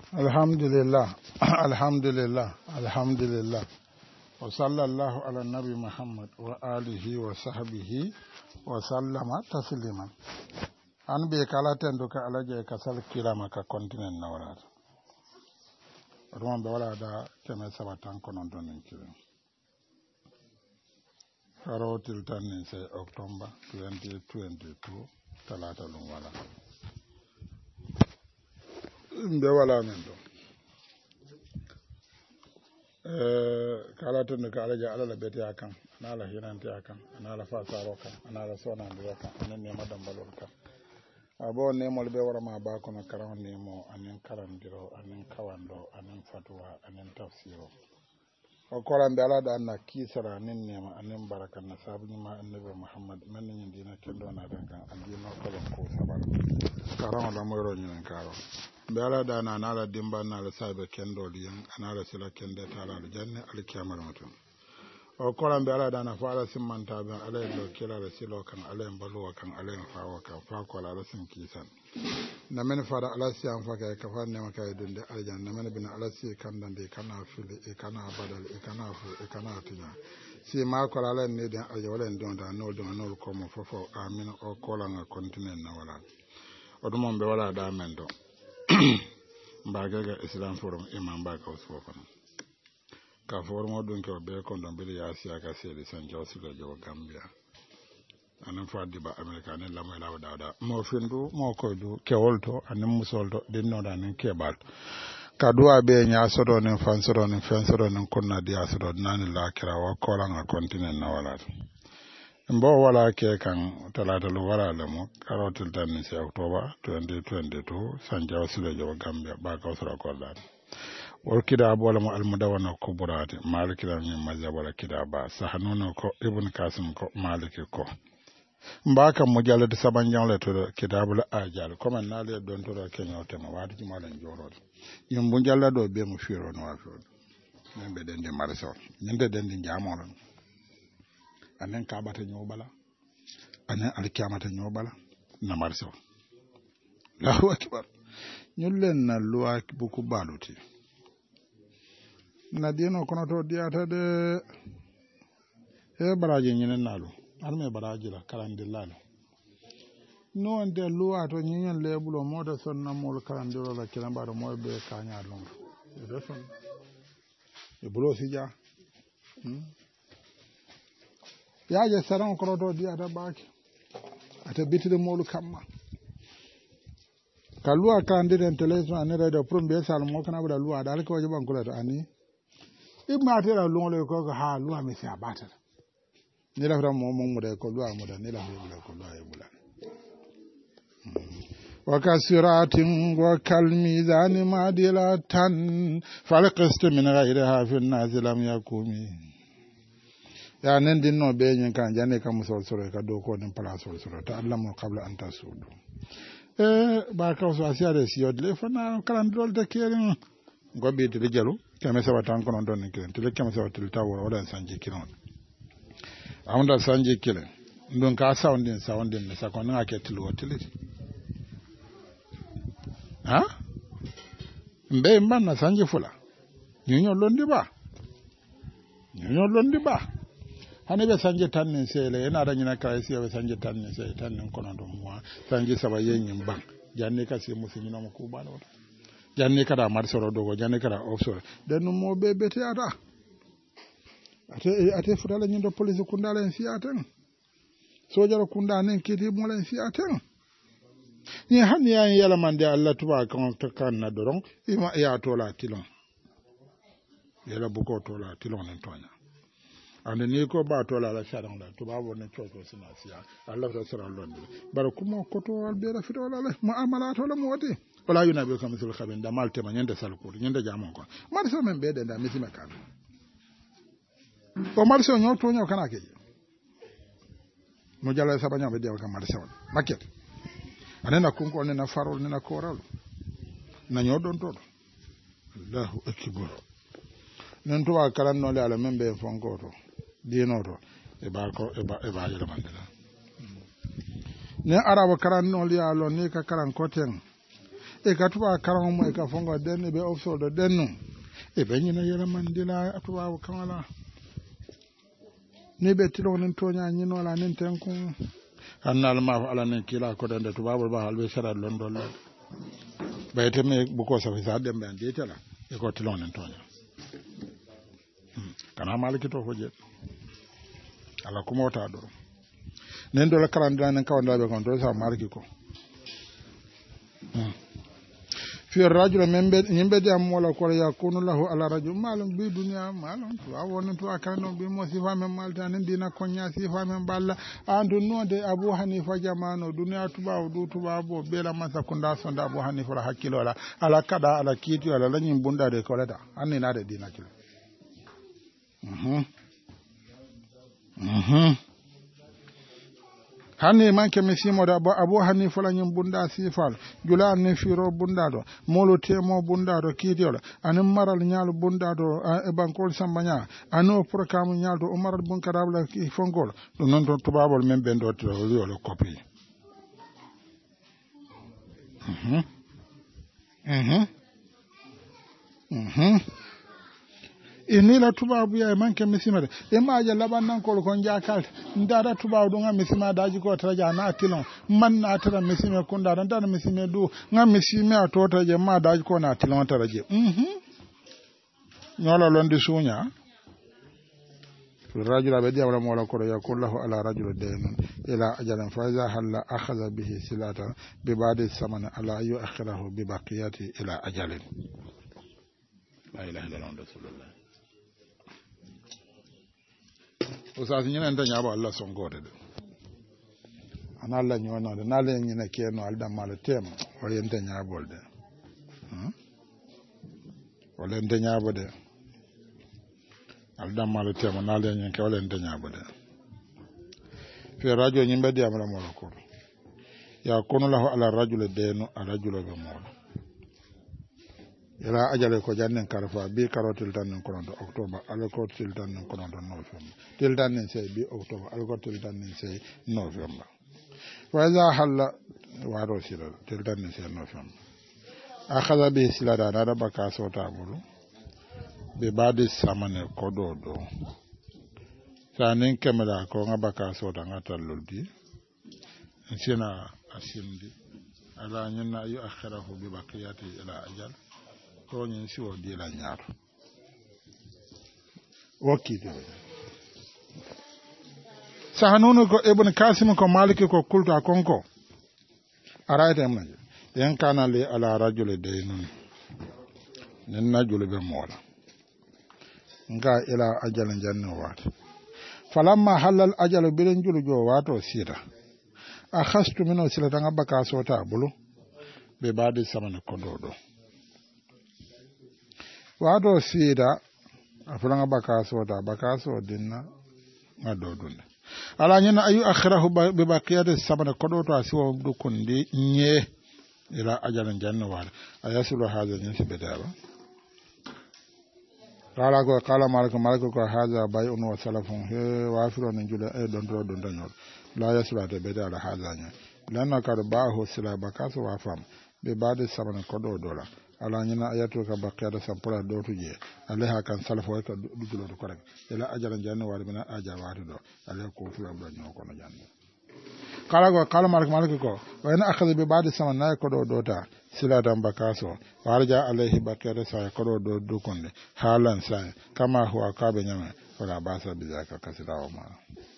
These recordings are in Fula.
Alhamdulillah, alhamdulillah, alhamdulillah. Wa sallallahu ala nabi Muhammad wa alihi wa sahbihi wa sallama tasliman. An be kala tendo ka alaje ka sal kirama ka continent na wala. Ron be wala da keme sabatan konon donin kiran. Harotil tanin say October 2022 talata lum wala. Mbe wala men do kala tun ka alaja alala beti akan anala hinante akan anala fasaro kan anala sona ndira kan anen ne madam balor kan abo ne mol be wara ma ba kono karam ne mo anen karandiro anen kawando anen fatwa anen tafsiro o koran be ala da na kisara nen ne ma anen barakan na sabu ma annabi Muhammad men ni dina kendo na dan kan andino kolon ko sabal karam da mo ro nyen karo be ala da na ala dimba na ala sabe kendo liyan anala sila kende tala al janna al kiyamar mutum o koran be ala da na fara simmanta be ala do kila da silo kan ala baluwa kan ala fawa kan fa ko ala sin kisan na men fara ala si an fa ka ka fa ne maka dunde al janna men bin ala si kan dan de kana fili e kana badal e kana fu e kana tinya si ma ko ala ne den al wala ndon da no ko mo fofo amin o kola nga continent na wala o dum be wala da men do mbagaga Islam forum imam baka usfofan ka forum odun ko be ko don bili ya siya ka sele san jawsulo jo Gambia anan fadi ba America ne la moy lawa dawda mo findu mo ko du kewolto anan musolto dinno da nan kebal ka duwa be nya sodo ne fan sodo ne fen sodo ne konna dia sodo nan la kira wa ko la continent na wala mbo wala ke kan talata lu wala le mo karotil tan ni October 2022 sanja wasile jo Gambia ba ka usra ko dan wor kida bola mo almudawana kuburati maliki la min mazhab wala kida ba sahanuna ko ibn Kasim ko maliki ko mbaka mujallad saban jangle to kitabul ajal comme na le don to kenyo tema wadi malan jorod yum bu jalla do be mo firo no afo nembe den de marso nyinde den de jamon anen kabata nyobala anen alkiyamata nyobala na marso Allahu akbar nyullen na luwa buku baluti na dino kono to diata de e baraji nyinen nalu arme baraji la karandillalo no ande luwa to nyinen lebulo moda sonna mol karandiro la kilambaro moy be kanya lungu e do son e bulo sija yaaje saran kono to diata baake ata bitide molu kamma ka luwa kandiren télévision ani radio pour mbiye sal mo kana bada luwa dal ko jaban kula to ani ibma tera lungole ko ha luwa mi sa batata ni la ram mo mo de ko luwa mo da ni la ko luwa e bulan wa kasiratin wa kalmizan madilatan falqist min ghayriha fi an-nazilam yakumi ya nan din no be nyin kan jane kam sol soro ka do ko nin pala sol soro ta allamu qabla an tasudu ba ka so asiya de siyo le fana kalan dol de keren gobe de jalu kame sa watan kono don nin keren tele kame sa watil tawo wala sanje kiron amda sanje kiren ndon ka soundin ne sa ko nga ke tilu wotile ha mbe manna sanje fula nyonyo londi ba hane be sanje tannin sele ena da nyina kay si be sanje tannin sele tannin kono do mo sanje saba yenyin bang janne ka si musi nyina mo ku balo janne kada mar soro dogo janne kada offshore den mo be bete ata ate futala nyindo police kundala en fiaten sojara kundanen kiti mo len fiaten ni hanni yan yala mande Allah tuba kan to kan na doron ima ya tola tilon yala buko tola tilon en tonya ande ni ko ba to la sharan la to ba woni choto sina siya Allah ta sara londi bar kuma ko to al be rafito la muamala to la moti wala yuna be kam sul khabin da malte ma nyanda sal ko nyanda jamon ko mar so men be da misi makana o mar so nyoto nyo kana ke mo jala sabanya be de ka mar so maket anena kunko nena farol nena koral na nyodon to Allahu akbar nan to akaran no le ala men be fonko to dinoto e ba yele mandela ne araba karan no li alo ni ka karan koten e ka tuba karan mo e ka fongo den be ofso do denno e be nyina yela mandila tuba kamala ni be tilo nen tonya nyino la nen tenkun annal ma ala nen kila ko den tuba ba halbe sara londo la bayte me bu ko sa fa dem ben detela e ko tilo nen tonya kana maliki to foje ala kuma wata do nen do la karandira nen kawanda be kon do sa maliki ko fi rajul membe nyimbe de am wala ko ya kunu lahu ala rajul malum bi dunya malum to awon to akano bi mo sifa men malta nen dina konya sifa men balla andu no de abu hanifa jamano dunya tuba du tuba bo bela masa kunda sonda abu hanifa la hakilo ala kada ala kiti ala lanyin bunda de koleda anni na de dina kilo hanni manke misimo da abu hanni fulanyin bunda sifal jula ne firo bunda do molo temo bunda do kidiola anin maral nyaal bunda do e bankol sambanya ano program nyaal do umaral bun karabla ki fongol do non to tubabol men ben do to yolo copy inila tubabu ya manke misima de emaja labannan ko kon jakal ndara tubabu do ngam misima daji ko traja na tilon man na tara misime kunda dan dan misime du ngam misime atota je ma daji ko na tilon taraje nyola londi sunya الرجل بدي ولا مولا كره يقول له على رجل دين إلى أجل فإذا هل أخذ به سلعة ببعض الثمن على أن يؤخره ببقيته إلى أجل لا إله إلا الله رسول الله usasi nyina nda nyaba Allah songode de ana Allah nyona de nale nyina keno alda mala tem o yente nyabol de wala nda nyabo de alda mala tem nale nyina ke wala nda nyabo de fi radio nyimbe di amra mola ko ya kono lahu ala rajul denu ala rajul be mola ila ajale ko jannen karfa bi karotil tan ko do october ala ko til tan ko do november til tan sey bi october ala ko til tan sey november wa za halla wa ro sila til tan sey november akhadha bi sila da da baka so ta bulu be badi samane ko do sanen kemela ko ngabaka so da ngatal loldi sina asindi ala nyina yu akhirahu bi baqiyati ila ajal ko nyin si o di la ñaar wakite sahanunu ko ibn kasim ko maliki ko kulta konko araita amna yan kana li ala rajul daynun nen najul be mola nga ila ajal janna wat falamma halal ajal bilen julu jo wato sita akhastu mino sila tanga baka sota bulu be badi samana kododo wado sida afulanga bakaso dinna ngadodunde ala nyina ayu akhirahu bi baqiyati samana kodoto asiwo dukundi nye ila ajalan janna wala ayasulu hadha nyinsi bedaba qala malikum ko hadha bay'un wa salafun he wafiru min jula e don danyor la yasulu de bedala hadha nya lanna kad ba'hu sila bakaso wa fam be bade samana kododo ala nyina ayatu ka bakada sampura do tuje alaha kan salafo ka dugulo do korek ila ajara janna wala bina aja wadu do ala ko fula do nyoko no janna kala malik ko wa ina akhadha bi ba'di samana ko do ta sila dan bakaso warja alaihi bakada sa ko do do konde halan sa kama huwa ka be nyama wala basa bi zaka kasira wa ma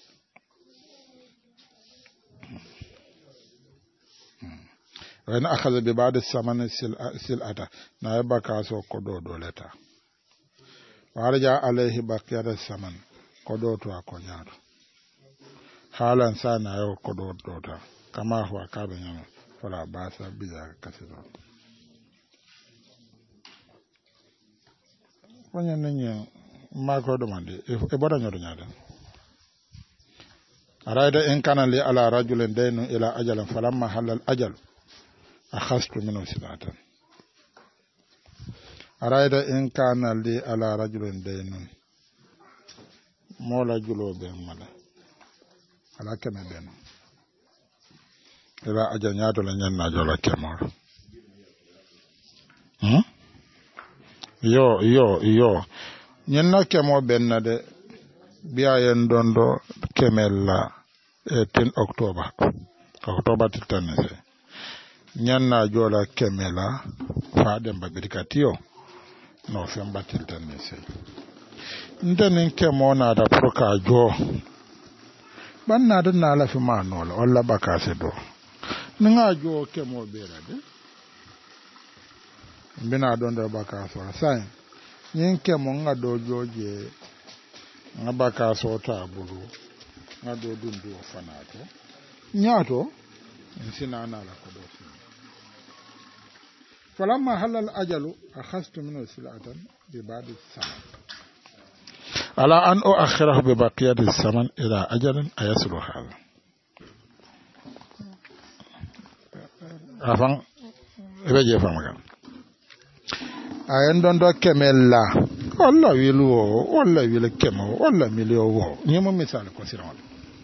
wani akaza bi ba da samanin sil'ata na ya baka so kodo doleta warja alaihi bakiyar saman kodo to a konyaro halan sa na yau kodo dota kama huwa kabin yana fara ba sa biya kasiro wannan nan yin mako da mande e boda nyodo nyada araida in kana li ala rajulin daynu ila ajalin falamma halal ajal أخذت منه سلعة أرأيت إن كان لي على رجل دين مولا جلو بين ملا على كم بين إلى أجل يادو لن ينجل كمار yo ñenna kemo benna de biyayen don do kemella 10 october titanese ñanna jola kemela faade mbabirikatiyo no femba titanese ndenen kemo na da proka jo banna da na la fi manola walla bakase do nga jo kemo bera de bina don da bakaso sai nyin kemo nga do joje nga bakaso ta bulu nga do dundu fanato nyato sina na la ko do falamma halal ajalu akhastu minhu silatan bi ba'di saman ala an uakhirahu bi baqiyati saman ila ajalin ayaslu hadha afan ebeje famagan ayen don do kemella walla wilu walla wile kemo walla milio wo nyimo misal ko siron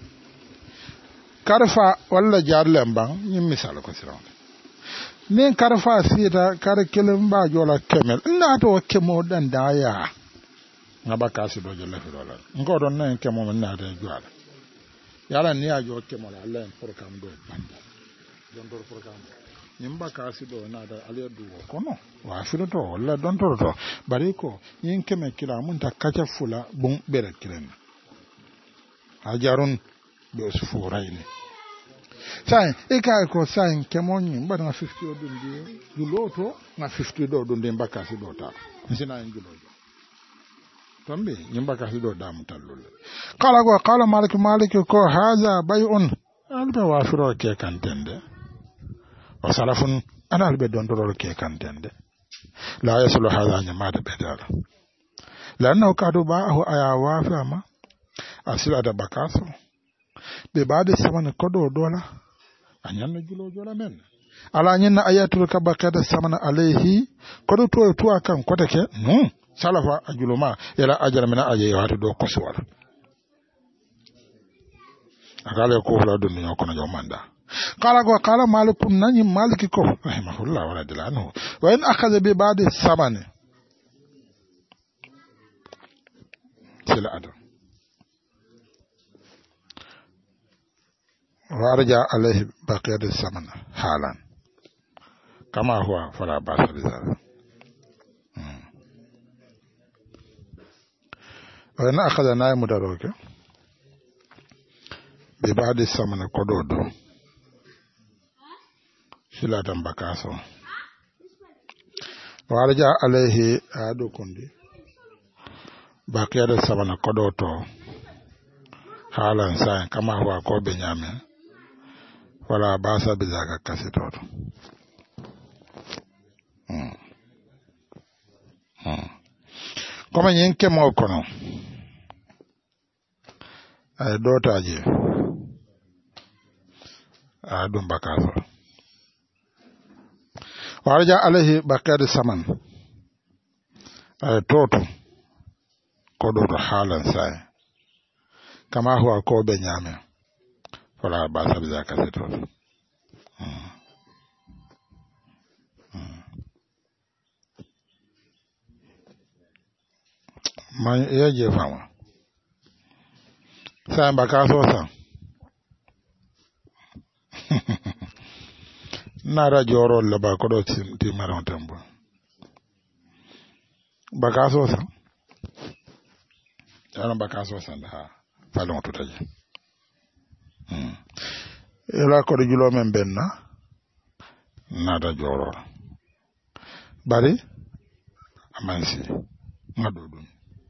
karfa walla jarlem bang nyim misal ko siron nen karfa sita kar kelem ba jola kemel na to kemo dan daya ngaba kasi do jola fi dola ngodo nen kemo men na de jola yala ni ajo kemo la len program do banda don do program nyimba kasi do na da aliya duwo kono wa fi do walla don to bari ko yin keme kila mun ta kacha fula bun bere kilen hajarun be usfu raini sai ko sai kemonyi mbada na 50 odundi juloto na 50 do odundi mbaka si do ta sina njulojo tambe nyambaka si do dam tallul qala malik ko haza bay'un alba wafiro ke kantende wa salafun ana albe don doro ke kantende la yasulu haza nyamata bedala lanna kadu ba'ahu aya wafama asila da bakaso be baade samana kodo dola anyanno julo jola men ala nyenna ayatul kabakata samana alayhi kodo to akan kotake salafa ajuluma ila ajara mina aje wato do koswal akale ko wala dunyo kono jomanda qala malikun nani maliki ko rahimahullah wala dilanu wa in akhadha bi baade samana sila adam وارجع عليه بقية الثمن حالا كما هو فلا بأس بذلك وإن أخذ نائم دروك ببعض الثمن قدودو شلاة بكاسو وارجع عليه أدو كندي بقية الثمن قدودو حالا ساين كما هو كو بنيامين wala basa bizaka kasitoto koma nyenke mo kono ay dotaje adum bakaso warja alayhi baqad saman ay toto kodo to halan sai kama huwa ko be nyame wala basa bizaka kasitoto man yaje fama sai bakaso san nara joro le ba ko do ti maron tambo bakaso san ana bakaso san ha falon to taje ela ko julo men benna nada joro bari amansi ngadodun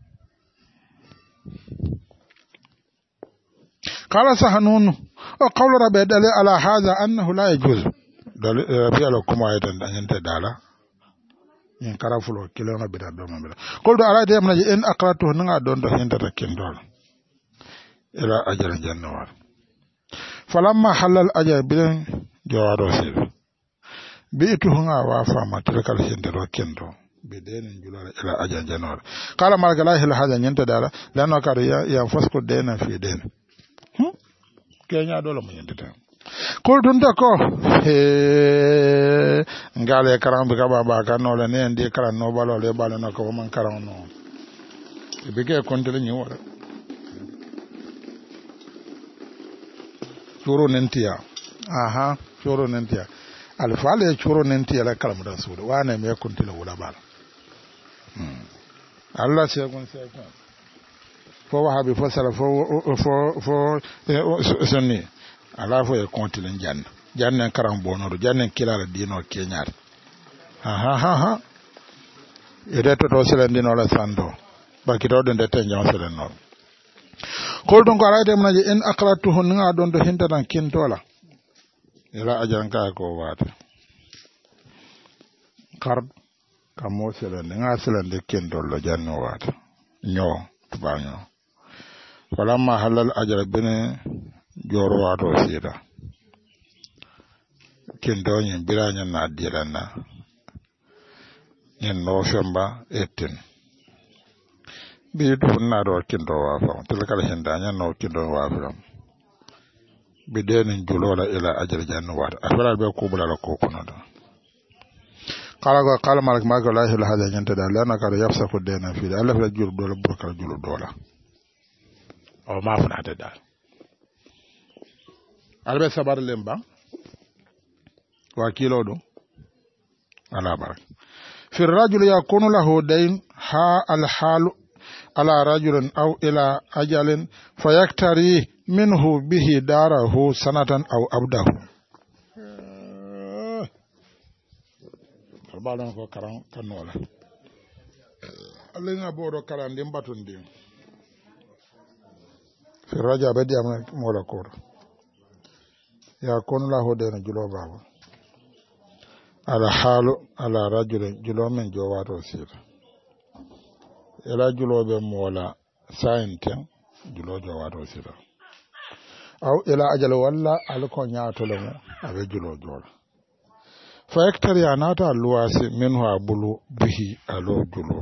قال سهنون وقول ربي دلي على هذا أنه لا يجوز ربي لكم أيضا أن ينتدالا ين كرافلو كيلونا بدا دوما بدا قلت على دي من إن أقرأته نغا دون دو ينتدكين دول إلى أجل جنوار فلما حل الأجل بلن جوارو سير بيتو هنغا وافا ما تلك الهندروكين دول بدين جلال إلى أجل جنوار قال مالك لا إله هذا ينتدالا لأنه كان ينفسك الدين في دين kenya dole mun yanda ta ko dun da ko ngale karam bi ka ba ka no le ne ndi karam no balo le balo no ko man karam no be ke kontele ni wala choro nentia aha choro nentia alfale choro nentia la karam da su wane me kontele wala bal Allah sai kun fo wahabi fo sala fo sunni ala fo e kontele janne karam bonoro janne kilala dino kenyar ha ede to selen dino la sando bakito don de tan jam selen no ko don ko alaade manaje en aqratuhu nga don do hinta tan kintola ila ajan ka ko wata kar kamo selen nga selen de kintol janno wata nyo tubanyo falamma halal ajra bene joro wato sida kindo nyin biranya na dirana nyen no shamba etin bi do na do kindo wa fa tilkal hindanya no kindo wa fa bi den julola ila ajra jannu wa afara be ko bula ko kono do qala malik ma ko la ilaha illa anta da lana ka yafsaku dena fi Allah la jur do la burkal julu dola o ma fa na da albe sabar lemba wakilo do ala barak fi ar-rajul yakunu lahu dayn ha al-hal ala rajulin aw ila ajalin fayaktari minhu bihi darahu sanatan aw abdahu albalon ko karan kanola allinga bodo karan dim batundi fi ar-rajul badi am mola ko yakunu lahu dayn julo baba ala halu ala rajulin julo men jowato sira ela julo be mola sainten julo jowato sira aw ila ajal walla alko nyaato le mo abe julo jola fa hectare ya nata luwasi minhu abulu bihi alo julo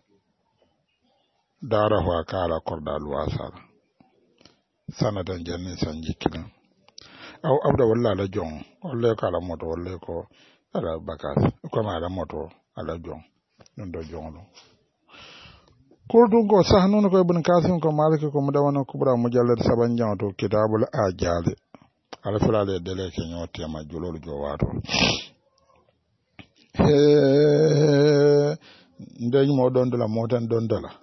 dara wa kala korda luwasa sanadan janni sanjikina aw abda walla la jon walla kala moto walla ko ala bakas ko ma ala moto ala jon non do jonlo ko dun go sahnu ko ibn kasim ko malik ko mudawana kubra mujallad saban janto kitabul ajal ala fulale dele ke nyoti ma julol jo wato ndey mo don dala motan don dala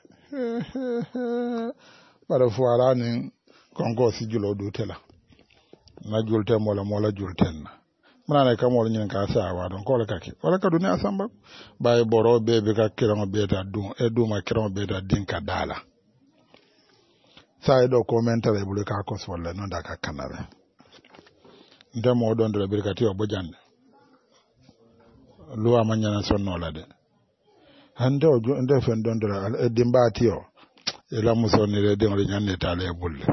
para fuara ni kongo si julo du tela na julte mola julten mana kam wala nyen ka sa wa don ko la kake wala ka dunya samba bay boro bebe ka kirango beta dum e duma kirango beta dinka dala sai do commentare bulu ka ko wala non da ka kanare ndemo don de birkati o bojande luwa manyana sonno la de hande o ndo fen don de dimbati o e la musoni re de ngol nyanne tale bulle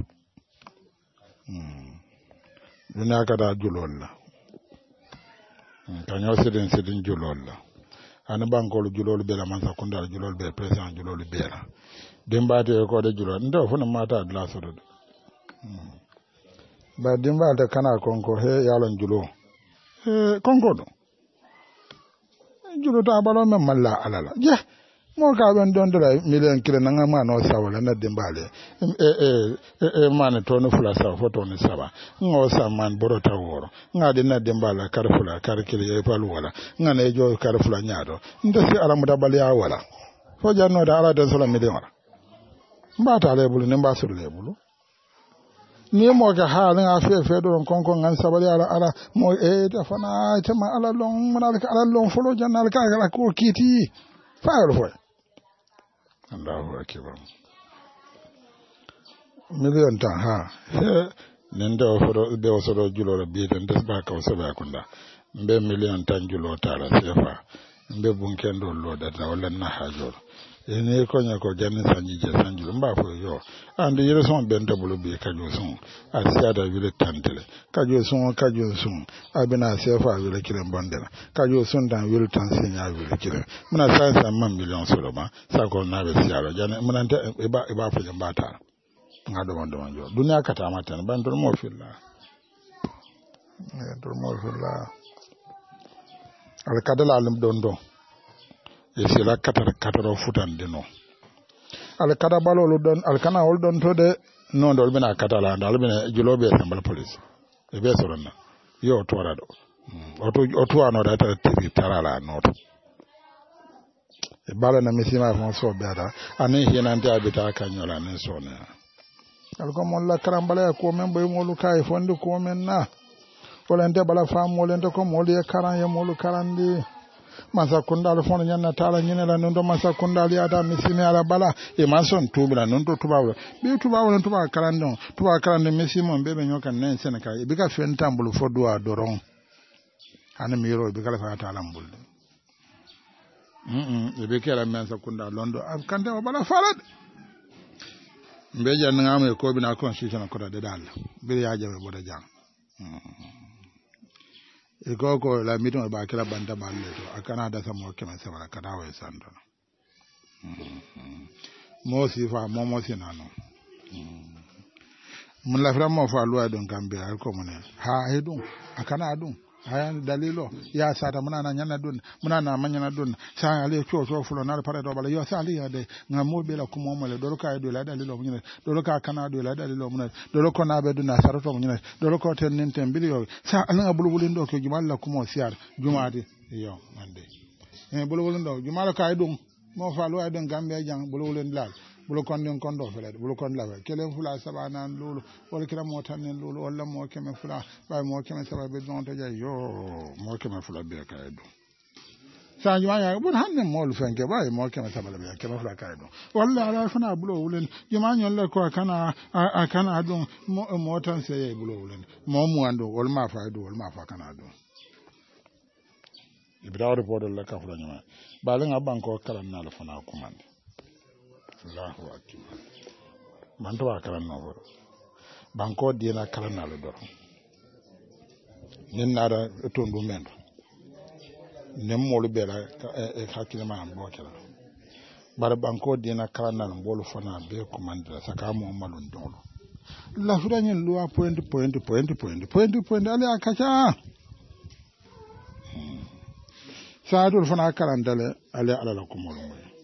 duna ka da julol la kanyo sidin julol la ana bankol julol be la mansa kunda julol be president julol be la dimbati ko de julol ndo funa mata la so do ba dimbati kana konko he yalon julo konko do julo ta balo men malla alala je mo ka ben don dora million kilo nanga ma no sawala na dimbale man to no fula sa foto ni saba ngo sa man borota woro ngadi na dimbala kar fula kar kilo e palu wala ngane jo kar fula nyaado ndesi ala mutabali ya wala fo janno da ala de sola million wala mbata lebulu ne mbasu lebulu ni mo ga halin afi don konkon ngan sabali ala mo ta fana tama ala long manalka ala long folo jannal ka ala ko kiti faal fo Allahu akbar million tan ha nendo foro be osoro julo be den desba ka osaba kunda mbe million tan julo tala sefa mbe bunkendo lo data wala na hajor ene ko nya ko janni sanji je sanji mba fo yo andi yere son benta bulu be kajo son asiada wile tantele kajo son abina sefa wile kiren bandela kajo son dan wile tansinya wile kiren muna sansa man million solo ma sako na be siara jana muna e ba fo jambata ngado wando manjo dunya kata mata ban dur mo filla al kadala alim don e sila kataro futandino al kada balolu don al kana wol don to de non dol bina katala dal bina julobe sambal police e be soronna yo to rado o to ano da ta tv tarala noto e bala na misima fon so beta ani hinante abita kanyola nen so ne alko molla karambala ko men boy molu kay fonde ko men na wala nte bala fam wala nte ko molu e karan ye molu karandi masa kundal fon nyanna tala nyinela nondo masa kundal yata misime ala bala e mason tubula nondo tubawo be tubawo non tubawo karande misimo bebe nyoka nen seneka e bika fen tambulu fodwa doron ana miro be kala fa tala mbulde e be kala men sakunda londo kande o bala falad mbeje ngam ko bina constitution ko de dal bir ya jabe boda jang e ko la miton ba kala banda balle to akana da samo kema sabara kada wa sando mo si fa mo sinano mun la fra mo fa loi don gambia ko mun ha hedun akana adun hayan dalilo ya sata muna na nyana dun muna na manyana dun sa ale cho fulo na pare do bala yo sa ali ade ngamo be la kumo mo le do ka do la dalilo mun do ka kana do la dalilo mun do ko na be dun na saroto mun do ko ten nin ten bilio sa ala bulbulin do ko jumal la kumo siar jumaade yo mande bulbulin do jumal ka dum mo fa lo ay don gambe jang bulbulin lal bulo konden kondo fele bulo kon lawe kelen fula sabana lulu wala kira mo tanen lulu wala mo keme fula bay mo keme sababe don to jay yo mo keme fula be kaydo sa juma ya bon hanne mo lu fenke bay mo keme sababe be keme fula kaydo wala ala fana bulo wulen juma nyon le ko kana adon mo tan sey bulo wulen mo mu ando wal ma fa do wal ma fa kana adon ibra report la ka fula nyuma balen abanko kala na la fana commande Allahu akbar man to akaran no banko dina karan na do nin nara to ndu men nem molu bela e hakile ma bo kala bar banko dina karan na bolu fana be commandra saka mo malun dolo la furanyen loi point ale akacha sa dol fana karan dale ale ala la kumolo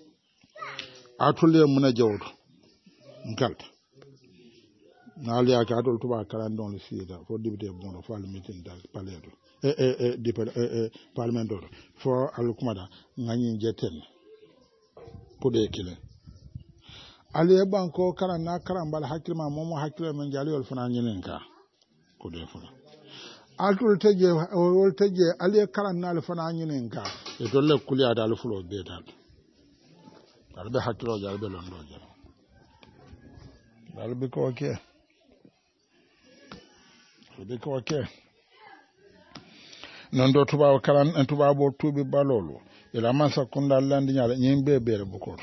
atule muna jawdo ngalta naali aka atol tuba karan don le sida fo député bon fo al meeting dal palais do parlement do fo al kumada ngani jeten pude kile ali banko karan na karan bal hakilma momo hakilma men jali wal fana nyinen ka ko de fana atul teje wol teje ali karan na al fana nyinen ka e to le kuliya dal fulo be dal albe hakilo jalbe londo jalo albe ko ke non do tuba karan en tuba bo tubi balolo ila masa kunda landi nyaala nyimbe bere bukol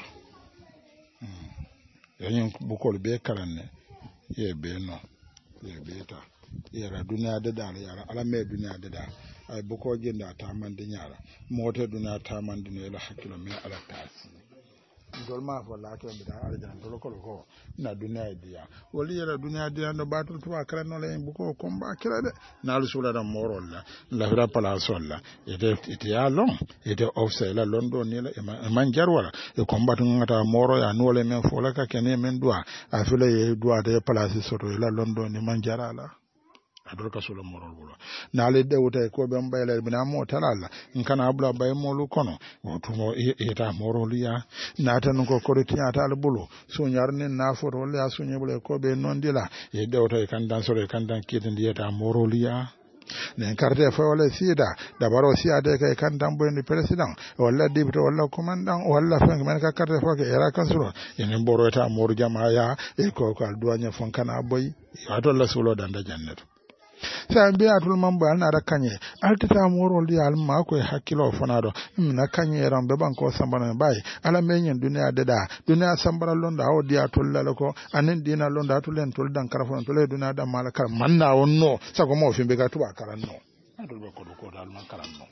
yin bukol be karanne ye be no ye beta yara duniya da dal yara ala me duniya da dal ay buko jinda ta man di nyaala mote duniya ta man di no ila hakilo me ala tasi dolma fo la to bi da arjan to ko na duniya dia woli yara duniya dia no batul tuba karan no le buko komba kira de na lu sula da morol la fira pala solla ite ya long ite ofse la londo ni la man jarwala e komba tun ngata moro ya no le men fo la ka kene men dua afile ye dua de pala si soto la londo ni man jarala adol ka solo morol bulo na le de wote ko be mbayla bina mo talala nkana abula bay molu kono to mo eta morol ya na tan ko ko tiata al bulo so nyarne na foto wala ya so nyebule ko be non dila e de wote kan dan sore kan dan kidin dieta morol ya ne carte fa wala sida da baro siade kay kan dan boy ni president wala député wala commandant wala fa men ka carte fa ke era kansuro enen boro eta mor jama ya e ko al douane fon kana boy ato la solo dan da janneto sa be atul mamba na da kanye altata morol di al ma ko hakilo fanado na kanye ran be banko sambana bay ala menyen duniya deda duniya sambara londa o di atul lalako anen dina londa atul en tul dan karafon tul duniya da malakar manna wonno sago mo fimbe ga tuba karanno atul be ko dal man karanno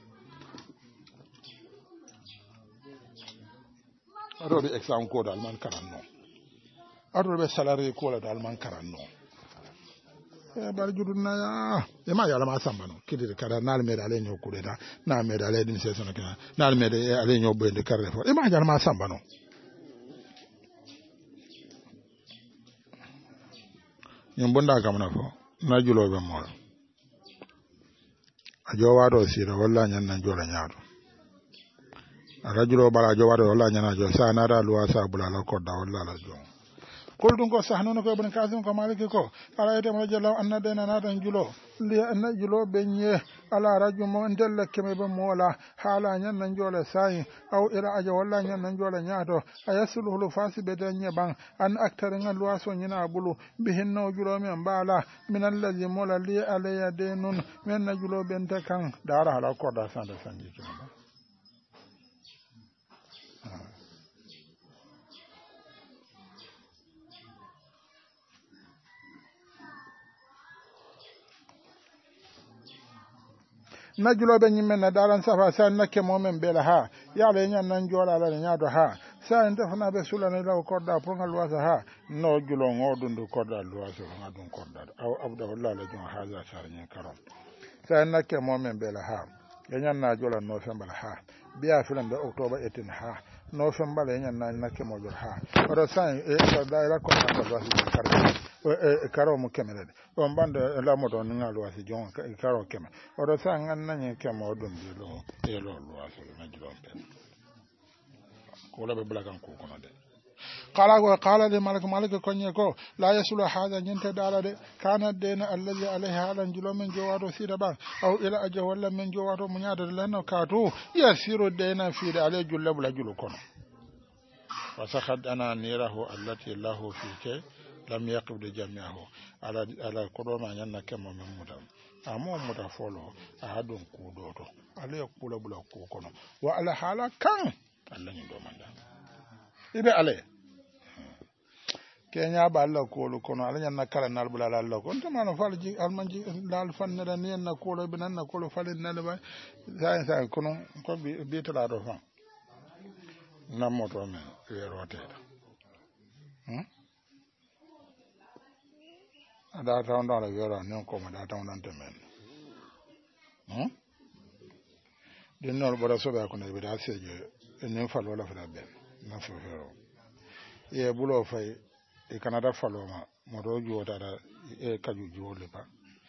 atul be exam ko dal man karanno atul be salary ko dal man karanno bar juduna ya e ma yala ma sambano kidi kada nal me dale nyo kuleda na me dale din se sono kana nal me de ale nyo bo de karre fo e ma yala ma sambano nyum bonda kamna fo na julo be mo a jowaɗo sira walla ñannan jola ñaato a rajulo bala jowaɗo walla ñana jo sa nada luwa sa bulala kodda walla ala jo kol ɗum ko sahnono ko ibn kasim ko maliki ko ala yete mo jalla anna dena nadan julo li anna julo be nye ala raju mo ndella keme be mola hala ñannan jola sayi aw ira aja walla ñannan jola ñaato ayasuluhulu fasibe de nye ban an aktare ngal luwa so ñina bulu bihinno julo men bala min allazi mola li alayya denun men na julo bente kan dara hala kodda sanda sanji kema najuloɓe ñimmen na daran safa sa nakke momen beela ha yaala ñan nan joolala ñaato ha sa en defanaɓe sulana law korda pour ngal wasa ha no julo ngoɗundu korda luwasa nga ɗum korda aw abda wallala jon haja sar ñin karon sa en nakke momen beela ha e ñanna jolan no fembal ha biya filamɓe octobre etin ha no fembal e ñanna nakke mojol ha oɗo sa daira konnatal wasi karde karo mo kemere on bande lamoto ni ngal wasi jon karo keme odo sa ngan nanye kemo odum bi lo e lo wasi na jilon pen ko la be blagan ko kono de qala de malik ko nye ko la yasulu hada nyente dala de kana dena allazi alaihi halan jilo men jowato sida ban aw ila aja walla men jowato mo nyaade lenno kaatu yasiru dena fi de ale julle bula julu kono wa sakhad ana nirahu allati lahu fi lam yaqib de jami'ahu ala kodoma nyanna kemo men mutam amo muta folo a hadon kudoto ala kula bula ko kono wa ala hala kan Allah ni do manda ibe ale kenya ba Allah ko lu kono ala nyanna kala nal bula Allah ko to mano falji almanji dal fannada ni na ko lo binan na ko lo falin na ba sa kono ko bi tala do fa namoto men yerote ada taw ndala yoro non ko ma da taw nan temen din nol bora sobe ko ne be da seje en fal wala fa ben na so hero ye bulo fay e canada faloma mo do jota da e kaju jole ba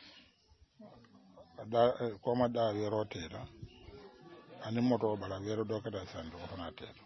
da ko ma da yoro teda ani moto bala yoro do kada sando ko na teda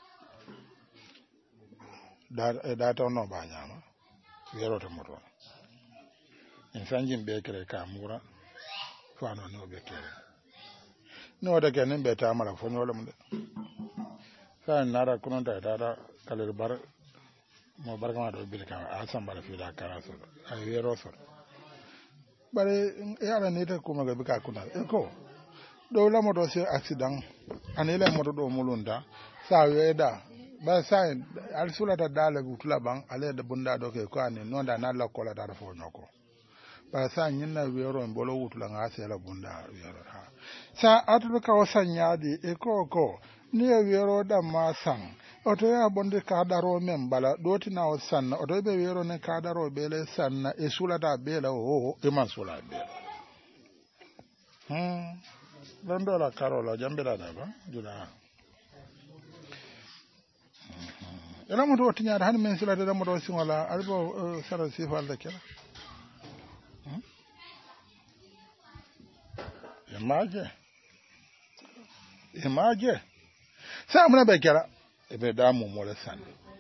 da taw no ba nyama yoro to moto en sanjin be kere ka mura fano no be kere no da ganin be ta mara fo no lam de sa nara kuno da kaler bar mo barka ma do bil ka asan bar fi da kara so ay yero so bare yara ne ta kuma ga bika kuna ko do la mo do se accident anele mo do mulunda sa weda ba sa al sulata dala butula ban ale da bunda do ke ko ane no da na la kola da fo nyoko ba sa nyinna wero en bolo wutula nga se la bunda wero ha sa atu ka wasanya di e ko ni wero da ma san oto ya bonde ka daro men bala doti na o sanna oto be wero ne ka daro bele sanna e sulata bela o e man sula bela londo la karola jambira da ba jula ela mo do tinyada han men sulata da mo do singola albo sara sifal da kala Image. Sa muna be kera ebe da mu mole san.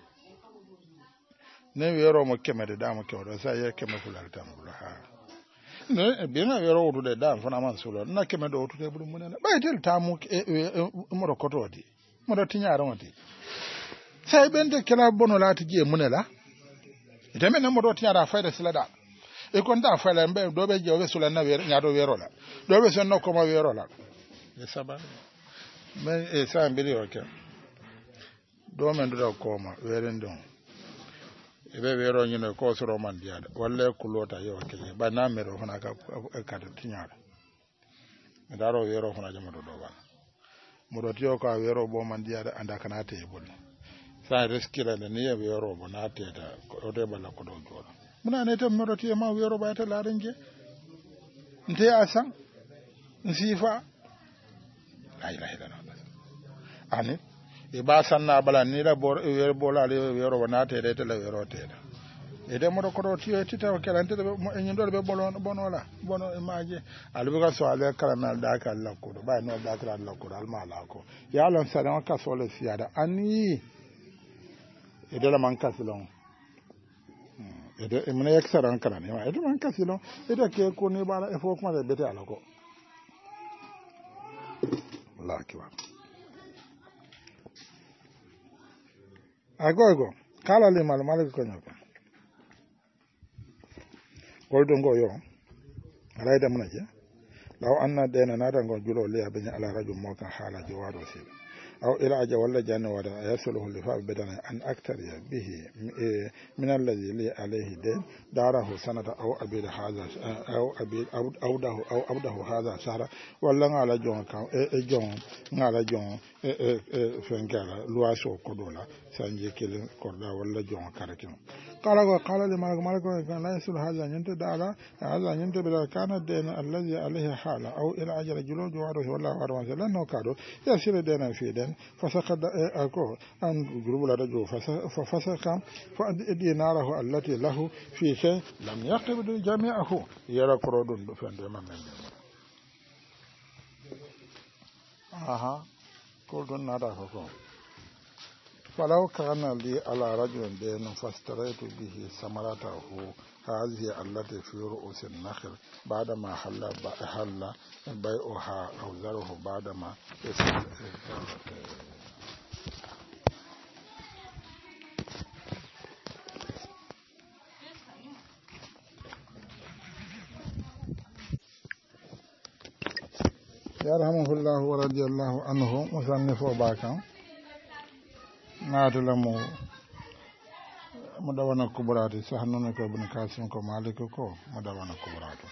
Ne wero mo keme de da mo kewdo sa ye keme fulal tam bula ha. Ne be na wero wudu de da fana man sulo na keme do wudu de bulu mun na. Ba del tamu mo ro koto di. Mo do tinyara wonti. Sa ben de kela bono lati je munela. Ite men mo do tinyara fayda silada. E kon da fayla mbe do be je o be sulan na wer nyaado wero la. Do be son no ko ma wero la. E saba men e sa mbiri oke do men do ko ma weren don e be wero nyino ko soro man diada walle kulota yo ke ba na mero fana ka do tinyara e daro wero fana jama do ba mo do tiyo ka wero bo man diada anda kana te bol sa riskira ne ne wero bo na te da o de bala ko do jora muna ne tan moroti ma wero ba ta laringe nte asan nsifa la ilaha illallah ani e ba sanna bala ni da bor wero bola le wero wana te de la wero te e de mo ko ti e tita ko lan te mo en do be bonola bono e maje albu ka so ale kala na da ka la ko ba no da ka la ko al mala ko ya lon sa da ka so le siada ani e de la man ka silon ede emne eksaran kala ne ede man kasilo ede ke ko ne bala e fo kuma de bete ala ko Allah kiwa agogo kala le mal mal ko nyoko goldo ngo yo raida mun je law anna dena nata ngo julo le abenya ala rajul mo kan hala jawado sila أو إلى أجل ولا جان ولا يصله اللفاف بدنا أن أكثر به من الذي لي عليه دين داره سنة أو أبيد هذا أو أبيد أو أبده هذا شهر ولا على جون كم جون على جون فنكلا لواسو كدولا سانجي كيل كودا ولا جون كاركين قال لمالك كان لا يصل هذا ينت دارا هذا ينت بلا كان الدين الذي عليه حالة أو إلى أجل جلو جواره ولا وارث لأنه كادو يصير دين في دين فسقط أكو أن جروب لا رجو ففسق فديناره التي له في شيء لم يقبل جميعه يرى كرود فند من كل نادا فكم فلو كان لي على رجل دين فاشتريت به ثمرته هذه التي في رؤوس النخل بعدما حل بيعها أو زره بعدما يرحمه الله ورضي الله عنه مصنف باكا نادلمو مدوانا كبراتي سحنون كو ابن قاسم كو مالك كو مدوانا كبراتي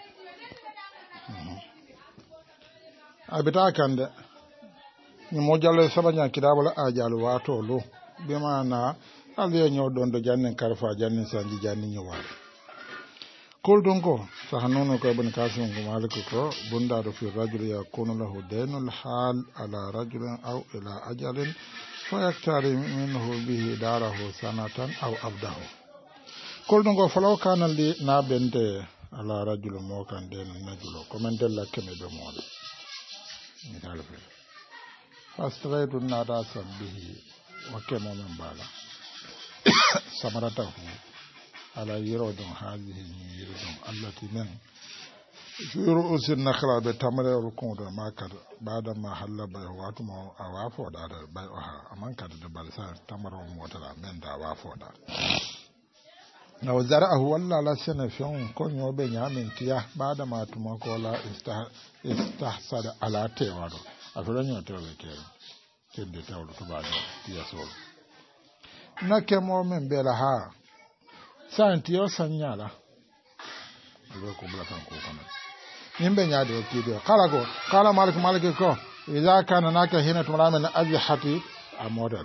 abita kande ni mojalle sabanya kidabala ajalu wato lo bima na aliyo nyodondo jannin karfa jannin sanji jannin nyawari kuldungo sahanono ko ibn kasim ko malik ko bunda do fi rajul yakunu lahu daynul hal ala rajulin aw ila ajalin fayaktari minhu bihi darahu sanatan aw abdahu kuldungo falaw kana li na bende ala rajul mo kan den najulo commentel la keme be mole ni dalbe fastraitu nada sabbihi wa kemo men bala samaratahu ala yirodon haadihi yirodon allati men fi ru'usi nakhla be tamare rukun do makar bada ma halla bay watu mo awafo da bay oha aman kad de balsa tamaro motala men da awafo da na zara'ahu walla la sana fion ko nyobe nyamin tiya bada ma tuma ko la istahsada ala tewado afro nyoto be kero kende tawdo to bada tiya so na kemo men bela ha santi yo sanyala do ko bla kan ko kana nimbe nyaade o kido kala malik ko idza kana naka hina tumramen azhati a model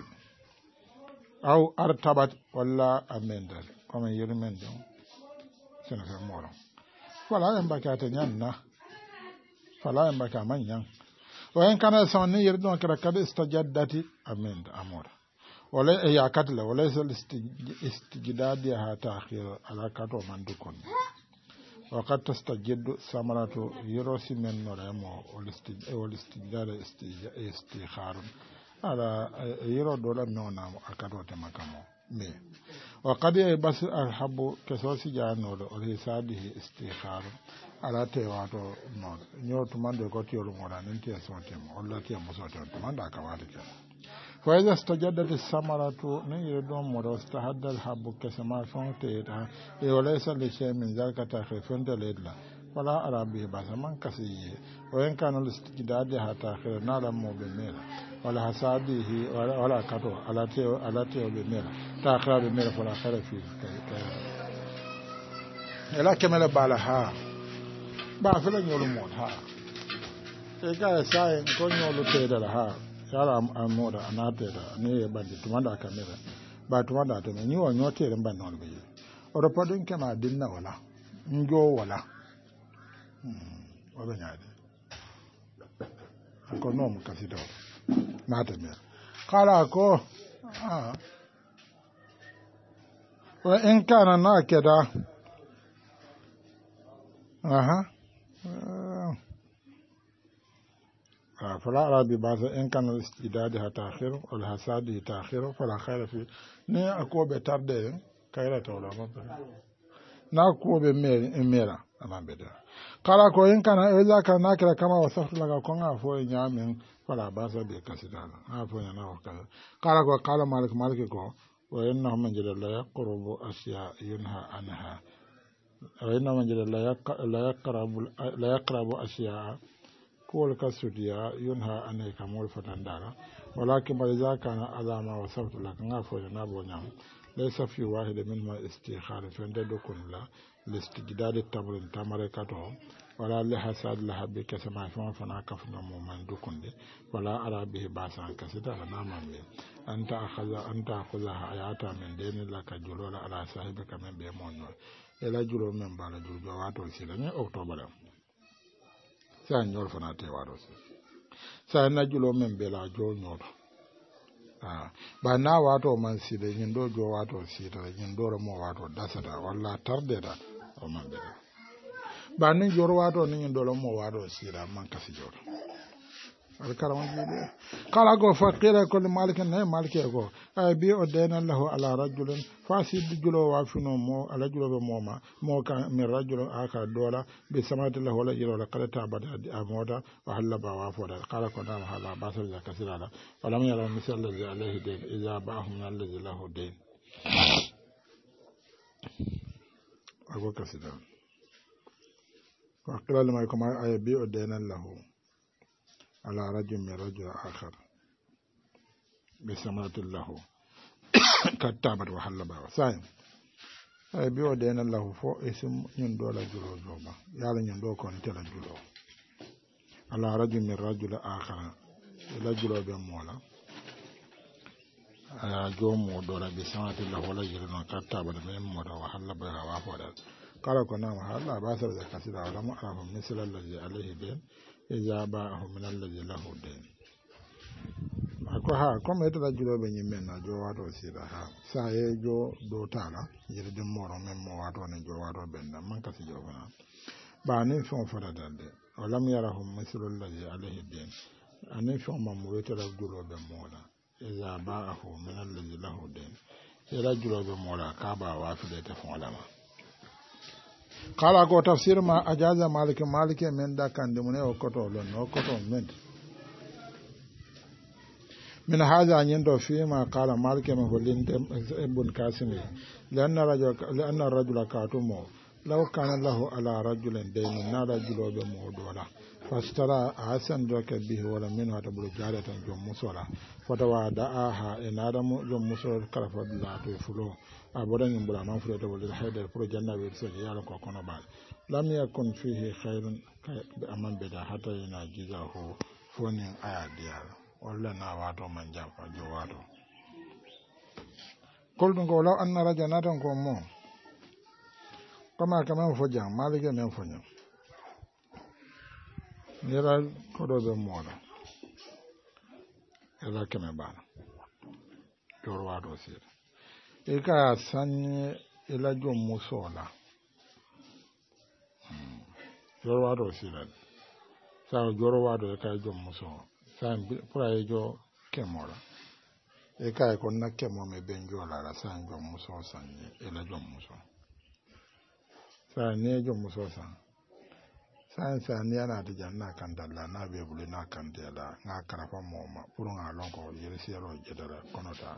aw artabat walla amendal comme yirmen do sene fe moro wala en bakata nyanna fala en bakata manyan o en kana sonni yirdo kala kad istajaddati amenda amora wala ya katla wala istijdadi ha ta'khir ala kato mandukon wa qad tastajiddu samaratu yirosi men noremo wal istijdad istikhar ala yiro dola nona akato te makamo me wa qad yabas alhabu kasosi jano o hisadihi istikhar ala te wato no nyoto mande ko tiolo moda nenti sontemo wala ti amusoto manda kawade ke فإذا استجدت الثمرة نيردون مستحد الحب كسما فانتيتا وليس لشيء من ذلك تخفين دليلا ولا أرى به بس من كسيه وإن كان الاستجداد تأخير نعلم بميلا ولا حساده ولا كتو على تيو بميلا تأخير بميلا فلا خير فيه إلا كمل بالها بافلا يولمون ها إذا ساين كون يولو تيدل ها yara amoda anate da ne bandi tumanda kamera ba tumanda to ni won yote ren ban non be oɗo paɗum kema dinna wala njo wala oɓe ñaade ko noom kasida o mata mer kala ko wa in kana na keda فلا أرى ببعض إن كان الاستعداد تأخير والحساد تأخير فلا خير فيه ني أكو بتردد كيرا تولا نا أكو بميرا أما بدا قال أكو إن كان إذا كان ناكرا كما وصفت لك كونغا فوي نيامين فلا باس بكسدان أفوي ناو كذا قال أكو قال مالك كو وإنه من جل لا يقرب أشياء ينهى عنها وإنه من جل لا يقرب أشياء كول كسوديا ينهى عنه كمول فتندارا ولكن إذا كان على ما وصفت لك نافو ينابو نعم ليس في واحد منهما استخار فنددو كن لا لاستجداد التمرين تمركته ولا لحساد لها بك سما فما فنا كفنا مومن دكن ولا أرى به باسا كسدا نعم أنت أخذها حياتا من دين لك جلول على صاحبك من بيمون إلى جلول من بالجل جواتو سيلاني أكتوبر sa ñol fana te waro sa na julo men bela jo ñol ba na wato man side ñin do jo wato sita ñin do mo wato dasata walla tarde da o man bela ba ni jor wato ni ñin do mo wato sita man kasi jor alkaram jide kala go faqira ko malik ne malik go ay bi o dena lahu ala rajulin fasid julo wa fino mo ala julo be moma mo kan mi rajulun aka dola bi samati lahu wala julo la kala tabada amoda wa halla ba wa foda kala ko na hala basal ya kasirala wala mi yara misal ladhi alayhi dayn idha ba'ahum alladhi lahu dayn ago kasida faqira lama kuma ay bi o dena lahu على رجل من رجل آخر بسمرة له كتابت وحل بها سايم أي بيو دين الله فو اسم يندو لجلو زوبا يالا يندو كون تلا جلو على رجل من رجل آخر لجلو بمولا جو مودولا بسمرة له ولا جلو كتابت بمولا وحل بها وفودا قال كنا محلا باسر ذكاسي ولم أعرف مثل الذي عليه دين إذا باعه من الذي له دين ako ha comme ete la julo be nyi men na jo wato sira ha sa ye jo do tala yiri de moro men mo wato ne jo wato benda man ka si jo bana ba ne fon fara dande walam yarahum mislu alladhi alayhi din anen fon mam wete la julo be mola iza ba'ahu min alladhi lahu din ila julo be mola ka ba wa fi de te fon lama kala ko tafsir ma ajaza malik men da kan de mun e o koto lon o koto men من هذا يندو فيما قال مالك من هولين ابن كاسم لأن الرجل كاتمو لو كان له على رجل دين نا رجل بمودولا فاشترى حسن دوك به ولا منه تبلو جارة جم مسولا فتوادعها إن آدم جم مسولا كرف الله تفلو أبدا ينبلا من فلو تبلو الحيدر فرو جنة بيرسل يالك وكونا بعد لم يكن فيه خير بأمان بدا حتى ينجزه فوني آيات ديال walla na wato man jamfa jo wato kolɗum ko law anna radio natan ko mo kama kamen fo jang malike men fo jang yera koɗo ɓe moola ela keme bana jor wato seeɗa e ka sañe ela jom musola jor wato seeɗa sa jor wato e ka jom musola san pura jo kemola e kai kon na kemo me benjo la la san jo muso san e la jo muso san ne jo muso san ne ana de janna kan dalla na be bulu na kan de la nga karafa moma puru nga lonko yele sero jedara konota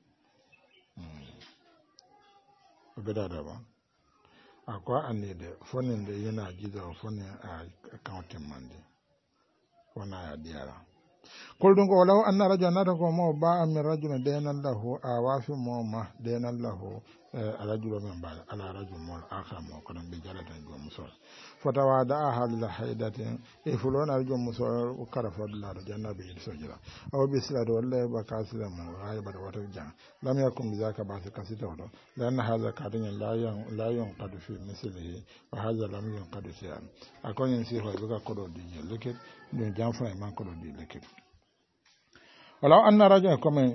obeda da ba akwa anide fonin de yana gizo fonin a accounting mandi fona ya diara kolɗum ko law anna radio nata ko mo ba min radio denan lahu a wafi moma denan lahu رجل من بعد على رجل مول آخر موقنا بجلة جو مسول فتوادعها لحيدة يفلون رجل مسول وكرف الله جنة بيد سجرة أو بسلاد ولا بكاسل من غايبة وترجع لم يكن بذاك بعث كسيته لأن هذا كاتن لا ينقد في مثله وهذا لم ينقد شيئا أكون ينسيه بك قدو دي لكن دون جانفا إمان قدو دي لكن ولو أن رجل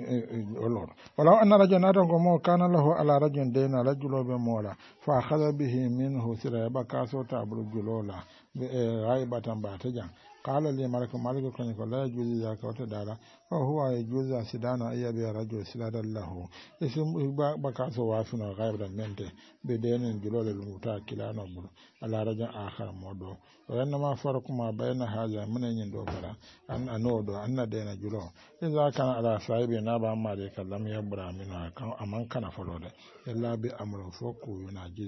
نادم كان له على رجل دين رجل بمولا فأخذ به منه سلا بكاسو تابل جلولا غايبة باتجا قال لي مالك كن لا يجوز ذاك وتدارا وهو يجوز سدانا أي بي رجل سلادا له اسم بكاسو وافنا غايبة منته بدين جلول المتاع كلانا بلو على رجل آخر مودو وإنما فرق ما بين هذا من يندو بلا أن دين جلو إذا كان على صاحبه نابا مالك لم يبرا منها أمان كان فلوده إلا بأمر فوق يناجز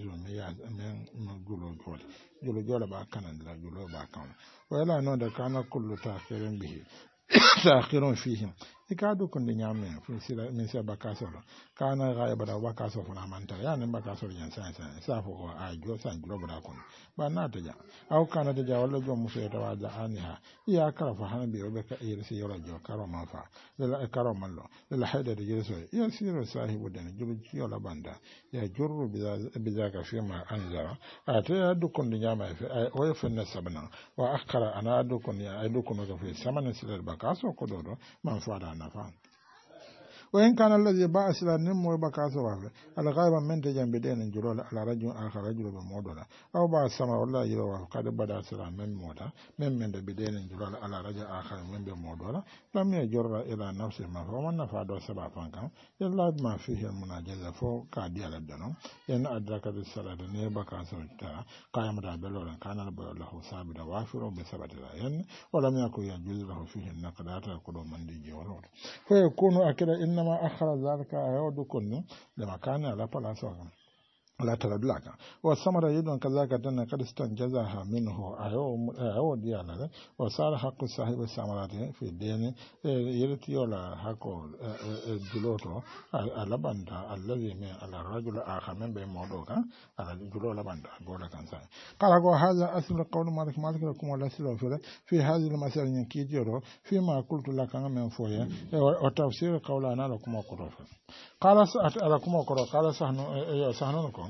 من جلو جول باكان لا جلو باكان وإلا نود كان كل تأخير به تأخير فيهم ikadu kundi nyame min se bakaso kana gaiba da bakaso funa manta yani bakaso yan sa fo a jo san globo da kun ba na ta ja au kana da ja wala jo muso ta wada aniha iya kara fa han bi obe ka irsi yola jo karo man fa la karo man lo la haida da jirso ya siro sahibu da jubu yola banda ya jurru bi zaka fi ma anzara a ta ya dukun da nyama fi o fa na sabana wa akhara ana dukun ya ai dukun ga fi samana silar bakaso ko dodo man fa da نفعل وإن كان الذي باع سلا نمو بكاسو وافي على غايبا من تجن بدين جلول على رجل آخر رجل بمودولا أو باع السماء والله يلو وافي قد بدا سلا من موتا من بدين جلول على رجل آخر من بمودولا لم يجر إلى نفسه ما فهو من نفع دو سبع فانكم إلا ما فيه المناجزة فو كادي على الدنو ين أدرك السلاة نيه بكاسو تا قائم دا بلولا كان له سابدا وافر بسبب ين ولم يكن يجوز له فيه النقدات يقولوا من دي جوالون فيكون أكد إنما أخر ذلك أيود كن لما كان على بلاصة لا ترى بلاك والثمرة يدون كذاك دنا قد استنجزها منه أيو ديانا وصار حق صاحب الثمرات في الدين يرتي ولا حق جلوتو على بندا الذي من على الرجل آخر من بموضوع على الجلو على بندا بولا كان ساي قال هذا أصل قول مالك لكم ولا سلو في هذه المسألة ينكيجرو فيما قلت لك من فوية وتفسير قولنا لكم وقرأ قال لكم وقرأ قال سهنونكم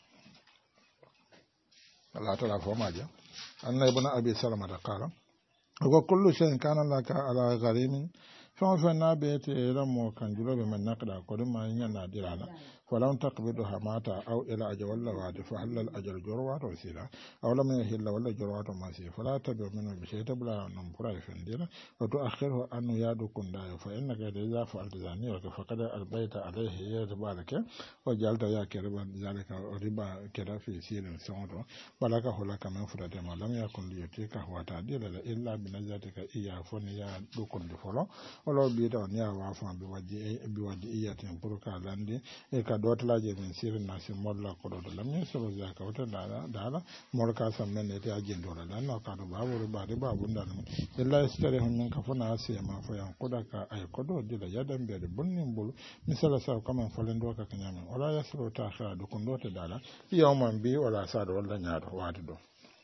الله تعالى فماجا أن ابن أبي سلمة قال وكل شيء كان لك على غريم فما بيت إلى كان جلوب من نقد قد ما ينادي ديرانا فلم تقبضها مات أو إلى أجل ولا وعد فهل الأجل جروات وسيلة أو لم يهل ولا جروات ماسي فلا تبع منه بشيء تبلا نمبرا فنديلا وتؤخره أن يادكم دايو فإنك إذا فعلت ذلك فقد البيت عليه يتبارك وجعلت يا كربا ذلك ربا كذا في سير سعود ولك هلك من فرد ما لم يكن ليتيك هو تعديل إلا بنزاتك إياه فنيا دكم دفلو ولو بيدون يا وافا بوجهية بركة لاندي dotla je min sirin nasi molla ko do lam ni so zaka wata dala molka sam men ne ta jin do la no ka do babu babu ndan illa istare hon min ka fona asiya ma fo yan kodaka ay ko do dila yadan be bunnin bulu misala sa ko man folen do ka kanyame wala yasro ta khara do kun do ta dala yawman bi wala sa do wala nyaado waati do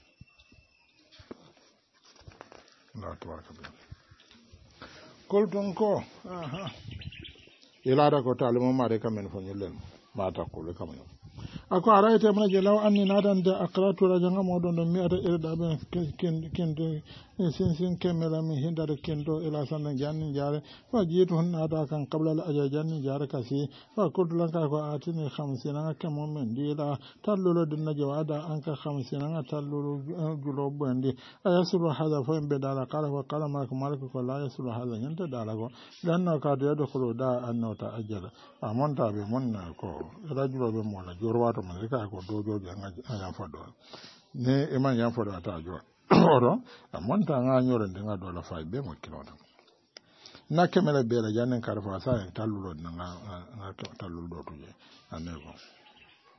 la tabaraka kolton ko ila da ko talimu mare kamen fo nyulen mata ko le kamen ako araite mana je law anni nadan de akratu rajanga modon do mi ata irda ben kendo sin kemela mi hindare kendo ila sanna janni jare fa jitu hon nada kan qabla al aja janni jare kasi fa kudulan ka ko atini 50 nga kemo men dila tallulo dinna jawada anka 50 nga tallulo julo bandi ayasuru hada fa be dala qala wa qala malik ko la yasuru hada nyanta dala ko danna ka de do khulu da annota ajala amonta be monna ko rajulo be mola jorwato man ka ko dojo nga aya fado ne e man yan fado ta jo oro amonta nga nyore ndenga do la fay be mo kilona na kemele be la janen karfa sa tallulo nga tallulo do tuje anego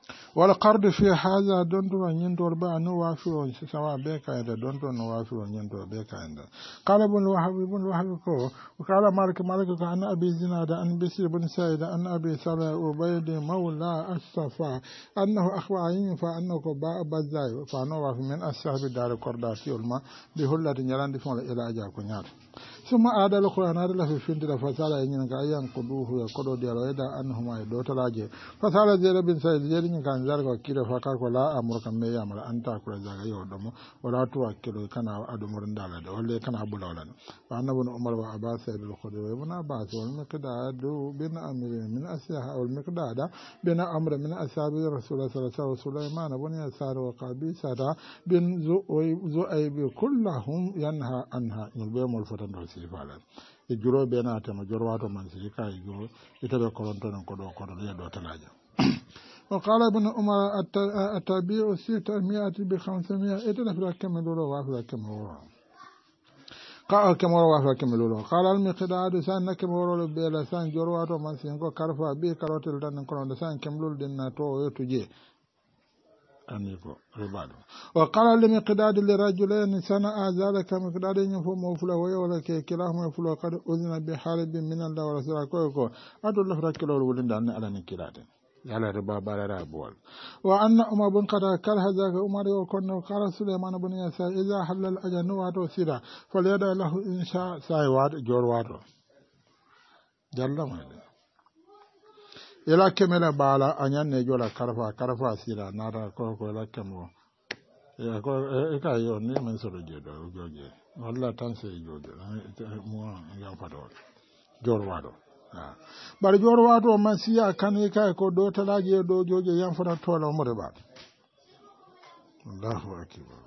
wala qarde fi haza donto nyindor ba no wafiwo sawa be kayda donto no wafiwo nyindor be kayda qala ibn wahab ko qala malik ko an abi zinada an bisr ibn sa'id an abi sala ubayd mawla as-safa annahu akhwa ayin fa annahu ba bazay fa no wafi min ashabi dar qordati ulma bi hullati nyalandi fon ila aja ko nyaata suma adal qur'an adal fi findira fa sala yin ga ayan quduhu ya kodo de rawida annahuma do talaje fa sala zera bin sa'id zerin kan zarga kida fa ka ko la amur kan me yamala anta ko zaga yo domo wala to akilo kana adumur ndala de wala kana bulawlan fa annabu umar wa abbas ibn khudayr ibn abbas wal miqdad bin amir min asyaha wal miqdad bin amr min ashabi rasulullah sallallahu alaihi wasallam sulaiman ibn yasar wa qabisa bin zu'ayb kullahum yanha anha yulbe mol fotan do sifalan e juro be na tema juro wato man si kay juro itabe koronto non ko do do talaja وقال ابن عمر التابع 600 ب500 اتلف كم دولار وافلا كم ورا قال كم ورا وافلا كم دولار قال المقداد سان كم ورا بلا سان جرواتو من سينكو كارفا بي كاروتل دان كون سان كم لول دين تو يتوجي أنيكو ربادو وقال المقداد لرجلين سنة ذلك مقداد ينفو موفلا ويولا كلاهما يفلو قد أذن بحارب من الله ورسوله كويكو أدو الله ركلو ولين دان على نكيرات على ربا بارا بول وأن أمر بن قتادة كره ذاك عمر وكن قال سليمان بن يسار إذا حل الأجل واتو سيرا فليدع له إن شاء سايوات جورواتو جل ما إلى كمل بالا أنيان نجولا كرفا سيرا نارا كوكو إلى كمو إكايو ني من سورة جوجي والله تنسي جوجي مو ينفدور جورواتو bari jor wato man siya kan kai ko do talaje do joje yan fata tola umar ba Allahu akbar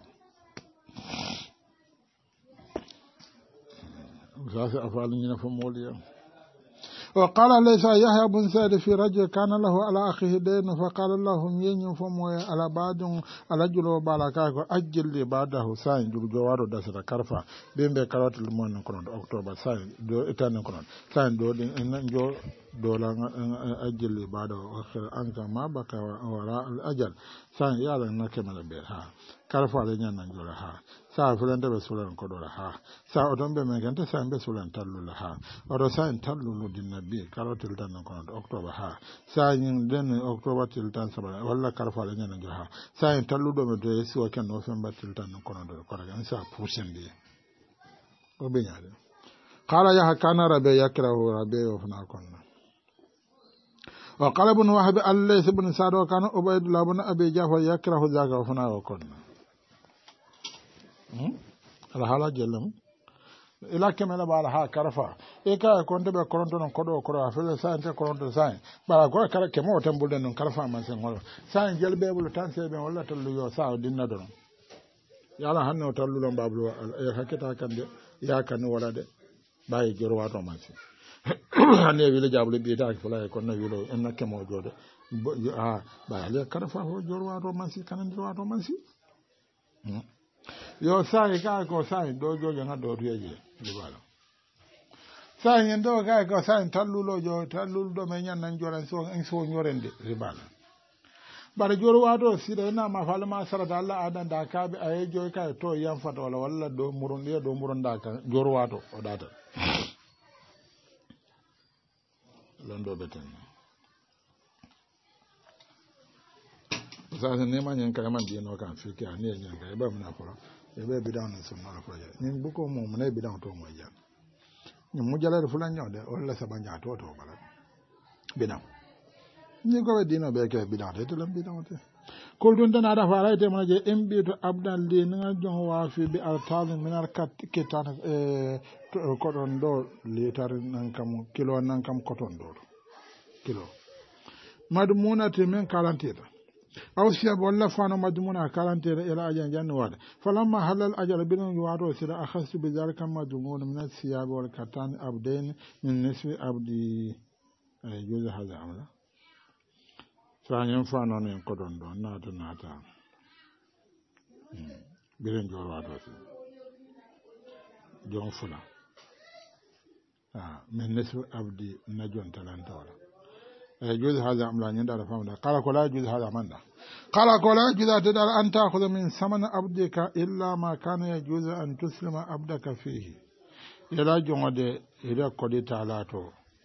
zaka afalin yana fa moliya وقال ليس يحيى بن سعد في رجل كان له على أخيه دين فقال لهم ين فمو على بعض على جلو بالاكاك أجل لي بعده ساين جلو جوارو داسة كرفا بين بكرات المون كنون أكتوبر ساين دو إتان كنون ساين دو إن جو دولا أجل لي بعده أخر أنك ما بكى وراء الأجل ساين يالا نكمل بها كرفا لنيا نجولا ها sa fulanta be sulan ko dora ha sa odon be men ganta sa be sulan tallu la ha odo sa en tallu no din nabi karotel tan ko october ha sa yin den october til tan sabala walla karfa la nyana jo ha sa en tallu do me do esi o ken november til tan ko do ko ragan sa pusende o be nyaade qala ya kana rabbe yakrahu rabbe of na konna wa qala ibn wahab allays ibn sa'd wa kana ubaydullah ibn abi jafar yakrahu zaka of na konna ala hala jellam ila kemela bala ha karfa e ka konde be koronto non kodo ko afele sa ante koronto sa bala ko kala kemo tambulde non karfa man sen holo sa jelbe bulu tan sebe wala tallu yo sa dinna don yala hanno tallu lon bablu e hakita kande ya kan wala de bayi joro wato man sen hanne wile jablu bi ta ko la ko na wilo en na kemo jode ha ba le karfa ho joro wato man sen kan joro wato man sen yo sai ka ko sai do jojo na do tuyeje libalo sai en do ka ko sai tallulo jo tallulo do me nyan nan joran so en so nyorende libalo bare joro wato sire na ma falma sarata Allah adan da ka bi aye jo ka to yan fata wala do murunda ka joro wato o data londo beten sa ne ma nyen ka man di no kan fi ka ne nyen ka ba mna folo ebe bidan na sunna la projet nin buko mo mona bidan to mo jan ni mu jala fulan nyode wala sabanja to bala bidan ni ko dino be ke bidan te lam bidan te kol dun dana da fara te mo je embi to abdan li na jon wa fi bi altal min al kat ketan ko don do litar nan kam kilo nan kam koton do kilo madmuna te men 40 أو سياب ولا فانو مجموعة كارنت إلى أجل جنواد فلما حل الأجل بين يوارو سير أخذت بذلك مجموعة من الثياب والكتان أبدين من نصف أبدي جوز هذا عمله فانو فانو نقدون دون ناتا بين يوارو سير جون فلا من نصف أبدي نجون تلانتولا يجوز هذا أم لا يندر فهم قال لا يجوز هذا من قال لا يجوز أن تأخذ من ثمن عبدك إلا ما كان يجوز أن تسلم عبدك فيه يلا جمد إذا قد تعالاتو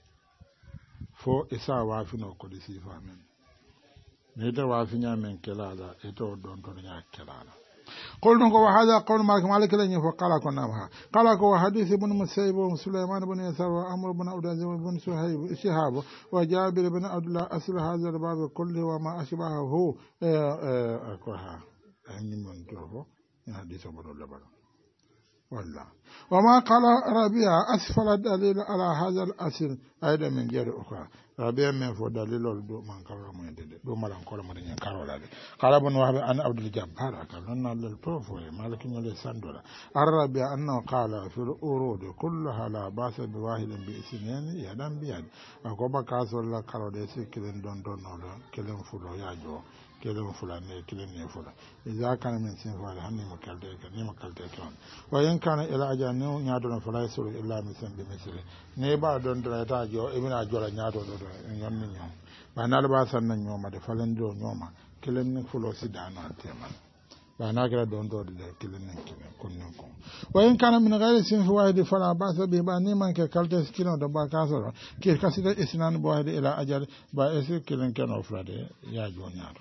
فو إسا وافنو قد سيفا من نيتا وافنيا من كلالا إتو دون تنيا كلالا قلنا وهذا قول مالك لن يفقال كنا قال حديث ابن مسيب وسليمان بن يسار وعمر بن عبد العزيز بن شهاب وجابر بن عبد الله أصل هذا الباب كله وما أشبهه أكوها أني من تروه حديث ابن الله والله وما قال ربيع أسفل الدليل على هذا الأصل أيضا من غير أخرى ربيع من فو دليل دو من كارو من دو مالان كولا من كارو لا قال ابن وهب أن عبد الجبار كان للبروفو مالك نولي ساندولا الربيع أنه قال في الأورود كلها لا باس بواحد بإثنين يدان بيد أكوبا كاسو لا كارو ديسي كلين دون كلين فلو ياجو كلام فلان كلام نفلا إذا كان من سين فلان هني مكالدك ني مكالدك وإن كان إلى أجانو نيادون فلا يسول إلا مثل بمثله نيبا دون دريتا جو ابن أجولا نيادو دون يوم نيوم بانال باسن نيوم ما دفلن جو نيوم كلام نفلو سيدانو تيمان باناكرا دون دور كلام كلام كون وإن كان من غير سين فواحد فلا باس به باني من كالدك كيلو دبا كاسر كي كاسيد إسنان بواحد إلى أجل باس كلام كانوا فلاد يا جو نيادو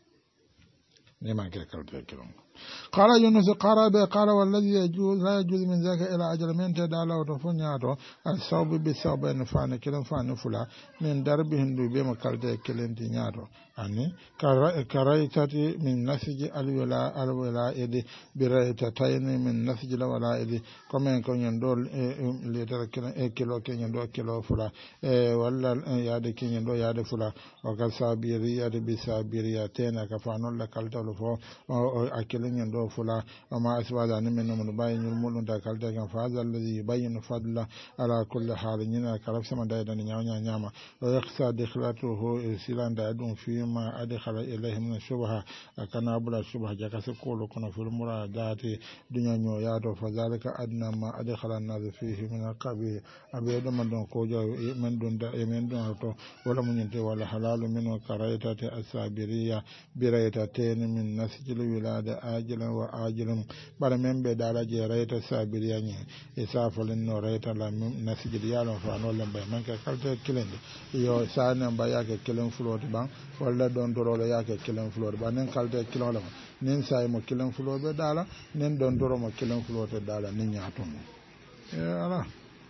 نيمان كالدك قال يونس قال والذي يجوز لا يجوز من ذاك إلى أجل من تدعى وتفنياته الصوب بالصوب نفان كلم فان فلا من دربهم بما كالدك كلم تنياته أني كرايتة من نسج الولائد برايتتين من نسج الولائد كما يكون يندول لتر كيلو كين يندول كيلو فلا ولا ياد كين يندول ياد فلا وكسابيري ياد بسابيرياتين كفانول لكالتول فو أكلين يندول فلا وما أسباب أن من باين يلمون دكالتك فهذا الذي يبين فضل على كل حال ينا كرف سما دايدا نياما ويخسى دخلته سيلان دايدون في ما أدخل إليه من الشبهة كان أبلا الشبهة جاكس كولو كنا في المرادات دنيا نيوياتو فذلك أدنى ما أدخل الناس فيه من القبيل أبيض من دون كوجا من دون أتو ولا من ينتهي ولا حلال منه كرايتة السابرية برايتتين من نسج الولادة آجلا وآجلا بل من بدالة جرايتة السابرية إسافل إنه رايتة نسج اليالون فانو لنبا من كالتة كلين يو سانا باياك كلين فلوت بان ولا don doro yake kilen flor ba nen kalde kilon la nen say mo kilen flor be dala nen don doro mo kilen flor te dala nen nyatum ala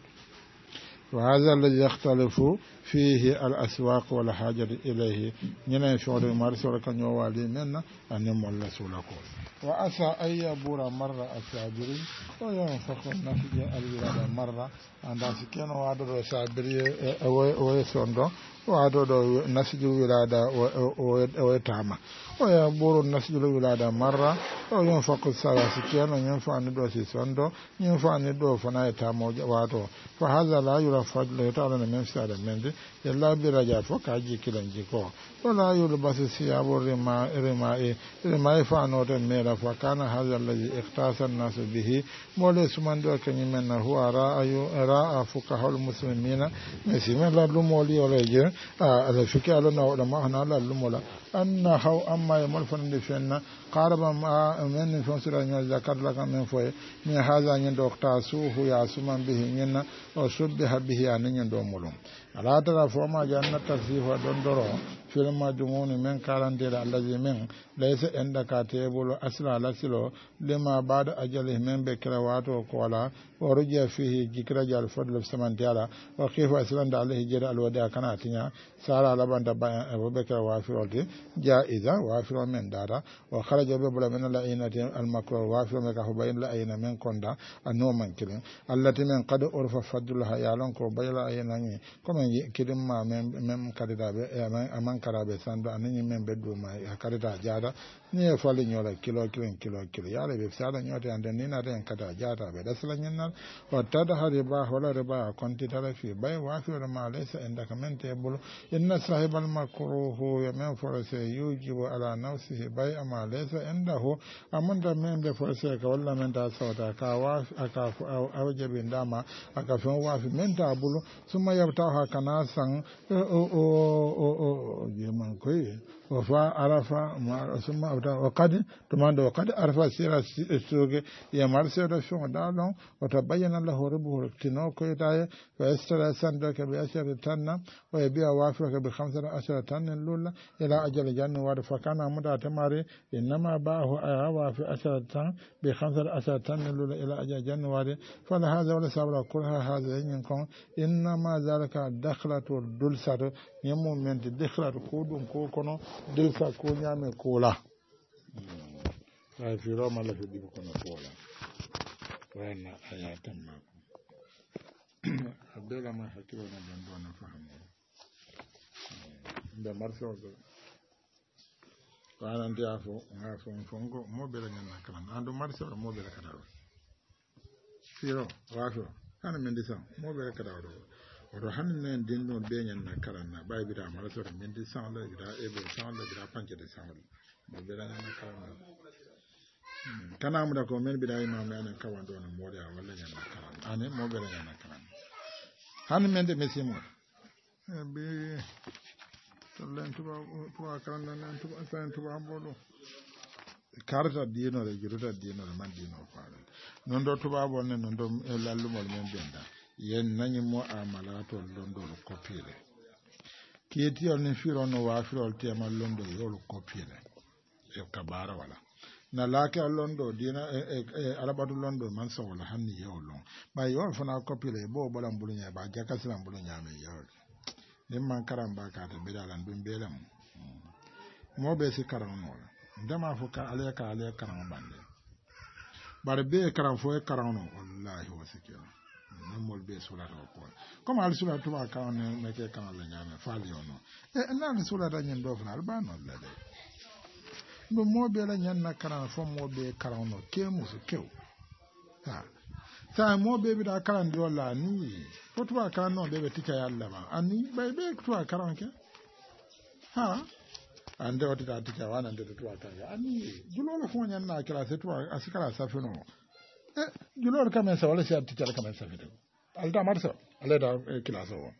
وهذا الذي يختلف فيه الأسواق ولا حاجة إليه نينا شعور مارسول كان يوالي منا أن يمول سولكم وأسى أن يبور مرة السابرين وينفق النفج الولادة مرة عند سكين وعدد السابرين ويسوندو وعدد نسج الولادة ويتعمى ويبور النسج الولادة مرة وينفق السابرين وينفع ندو سيسوندو ينفع ندو فنا يتعمى وعدو فهذا لا يرى فضل يتعلم من سادة منذ إلا برجاء فكاجي كلنجيكو ولا يلبس ثياب الرماء فانوت ميرا فكان هذا الذي اختص الناس به مولس من دو كنيمن هو راى فقهاء المسلمين مسيمن لا لمولي ولا على فكره لنا علماء هنا لا لمولا أنه أما يملفن فينا قاربا من فنسر أن يذكر لك من فوي من هذا يندو اقتاسوه ياسمان به ينا وشبه به أن يندو ملوم على ترى فما جنة تسيف دندرو في المجمون من كارندير الذي من ليس عندك تيبول أسرع لسلو لما بعد أجله من بكروات وقولا ورجع فيه جكرج الفضل في سمنتيالا وكيف أسلند عليه جرى الوداع كانتنا سارة لبن دبا أبو بكر وافرولتي جائزة وافر من دارا وخرج ببلا من الأينة المكروه وافر مكه بين الأينة من كوندا النوم من كلم التي من قد أعرف فضلها يالون كو بين الأينة كما كلم ما من كددا من sankara be sando anin men be do ma akarita jada ni e fali nyola kilo yale be sala nyote ande ni na den kata jada be dasla nyenal wa tada hariba wala riba konti tara fi bay wa fi ma laysa indaka men tebul inna sahibal makruhu ya men forase yujibu ala nafsihi bay ama laysa indahu amanda men be forase ka walla men ta sawta ka wa aka awjabi ndama aka fon wa fi men ta bulu suma yabta ha kana san o yeman koy o fa arafa ma suma abta o qad tumando o qad arafa sira soge ya marse do shon dalon o tabayyana lahu rubuhu tino koy taye wa istara sanda ka bi ashar tanna wa biya wafi ka bi 15 tanna lulla ila ajal jannu wa fa kana muda tamare inma ba'ahu ayawa fi ashar tan bi 15 tanna lulla ila ajal jannu wa fa hadha wala sabra kulha hadha yinkon inma zalika dakhlatu dulsar yemo men dakhlatu ko dum ko kono dulsa ko nyame ko la ay fi roma la fi di ko na ko la wana ayatan ma abdela ma hakilo na bando na fahamu nda marso do wana ndia fo ngafo fongo mo bela nyana kala ando marso mo bela kada firo wafo kana men disa mo bela kada do oto hanne dinno be nyanna kala na bay bi da marso men disa la bi da ebe sa la bi da panke de sa mo bela nyana kala kana mu da ko men bi da imam men kawan do na mo da wala nyana kala ane mo bela nyana kala hanne men de mesimo be tollen tuba karanda nan tuba san tuba bodo karata dino le jiruta dino le man dino faale non do tuba bonne non do lallumol men benda yen nani mo amalato londo kopile kieti on firo no wa firo tema londo yolo kopile e kabara wala na lake londo dina arabatu londo man so wala hanni yolo ba yo fana kopile bo bolam bulunya ba jakasilam bulunya me yolo nin man karan ba ka ta bidalan dun belam mo be si karan no ndama fo ka ale karan bande bar be karan fo e karan no wallahi wasikira non mol be sura do ko comme al sura to ba karan ne ke karan la nyame faali ono e nan sura da nyen do fna albano la de no mo be la nyen na karan fo mo be karan no ke musu kew ha sa mo be bi da karan do la ni fotuwa karan no be tika yalla ba ani bay be tuwa karan ke ha ande wati ta tika wana ande tuwa karan ani julo fo nyan na kila se tuwa asikala safino julo ka men sa wala se tika ka men safito alda marso ale da kila so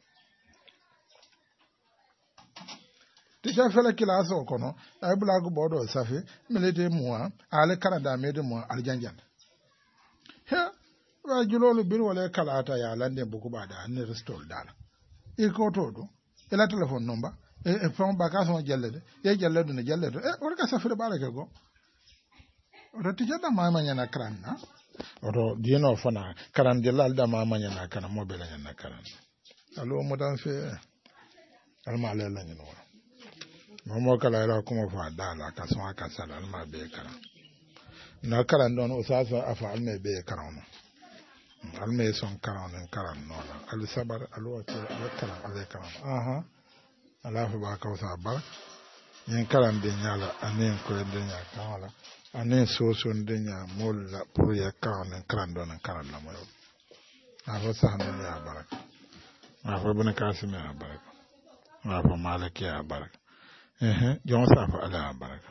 tika fele kila so kono ay bulagu bodo safi melete muwa ale karada mede muwa aljanjan he wa julolu bir wala kalata ya lande buku bada ne restore dala e ko todo e la telephone number e fon baka so jellede e jellede ne jellede e wala sa fere barake go o ti jada mama nyana kranna o dino fona karan de lalda mama nyana kana mo bela nyana karan alo mo dan fe alma le la nyino mo kala era kuma fa dala ka so aka sala alma be karan na karan don o sa afa alme be karan alme son karan no al sabar alwati alkaram alkaram aha alafu ba ka wasa bar yin karan de nyala anen ko de nya kala anen so de nya molla pour ya karan don karan la mo afa sahna ya baraka afa bun kasim ya baraka afa malaki ya baraka jon safa ala baraka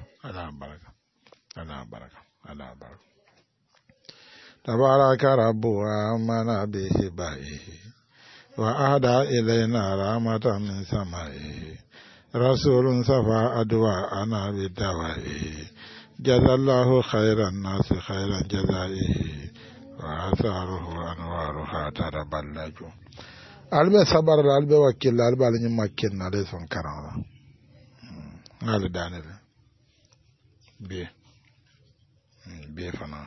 تبارك رب ومن به بائه وأهدى إلينا رحمة من سمائه رسول صفى أدواءنا بدوائه جزى الله خير الناس خير جزائه وآثاره أنوارها تربلج albe sabar albe wakil albe alin makin na dai son karama ala danere be fana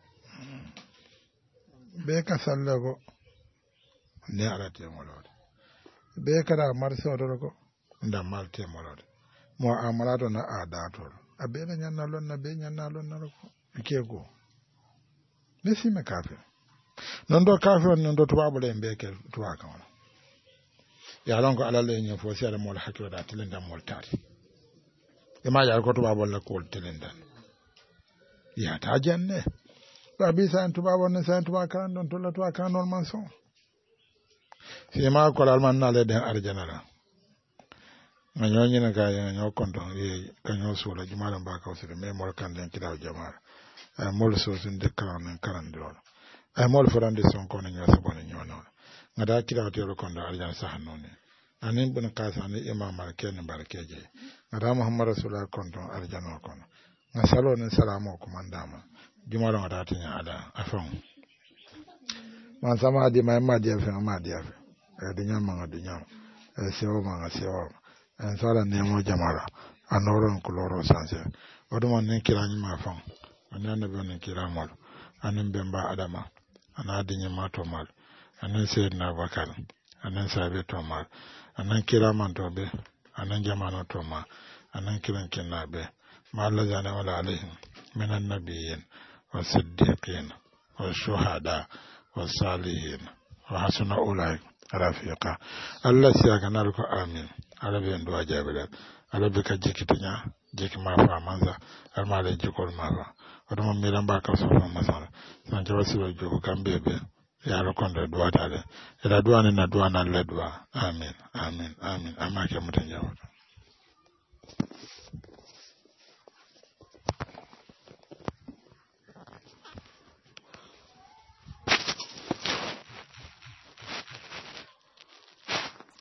be ka sallago ne ala te molode be kada marse odoro ko nda malte molode mo amalado na adato abe na nyanna lon na be nyanna lon na ko ikego be sime kafe non do kafe non do tuba bole be ke tuba kan ya lon ko alal en fo sere mol hakilo da tilenda mol tati e ma ya ko to babol la ko tilenda ya ta janne ba bi san to babon ne san to ba kan don to la to kan non man son si ma ko al man na le den arjana la ma nyonyi na ga ya nyo kondo e kanyo so la jumala ba ka so me mol kan den kida jama'a ay mol so sun de karan do ay mol forande son ko nyo so bon nyo no ngada kida to ro kondo arjana sa hanone anin bun kasane imam malken barkeje ngada muhammad rasulullah kondo arjana kono ngasalo ne salamo ko mandama jumala ngada tinya ada afon man sama di ma di afon ma di afon e dunya ma dunya e sewo ma sewo en sala nemo jamara anoron kuloro sanse oduma nen kirani ma fon anana be nen kiramol anen bemba adama ana dinye ma to mal anen sayyidina bakar anen sabe to mal anen kiraman to be anen jamana to ma anen kiran kinabe ma Allah jana wala alaihim minan nabiyyin wasiddiqin washuhada wasalihin wa hasuna ulai rafiqa Allah siya kanar ko amin alabe ndo ajabe alabe ka jikitinya jiki ma fa manza almale jikol ma fa odo mo miran ba ka so fa masala san jawa sibo jogo kambebe ya ro konde do atale ila duwa ni na duwa na le duwa amin amin amin amake mutan jawa